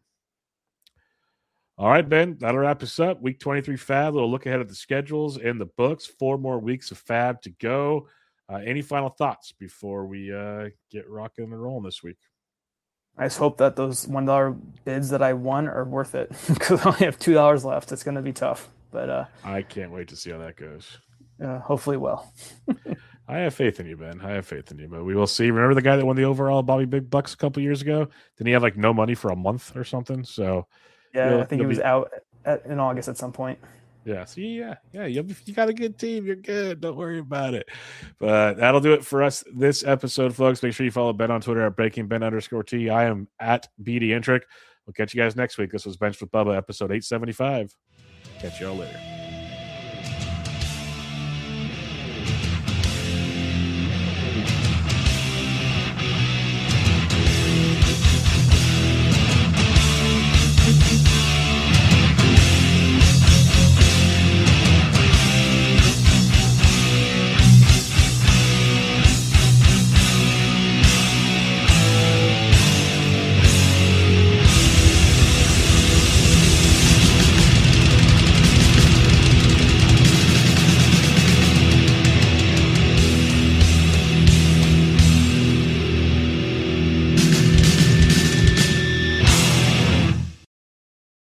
All right, Ben, that'll wrap us up. Week 23 FAB, a little look ahead at the schedules and the books. 4 more weeks of FAB to go. Any final thoughts before we get rocking and rolling this week? I just hope that those $1 bids that I won are worth it because I only have $2 left. It's going to be tough, but I can't wait to see how that goes. Hopefully well. I have faith in you, Ben. I have faith in you, but we will see. Remember the guy that won the overall Bobby Big Bucks a couple years ago? Didn't he have like no money for a month or something? So yeah, I think he was out in August at some point. Yeah, see, you got a good team. You're good. Don't worry about it. But that'll do it for us this episode, folks. Make sure you follow Ben on Twitter at BreakingBen_T. I am at BD Intric. We'll catch you guys next week. This was Bench with Bubba, episode 875. Catch y'all later.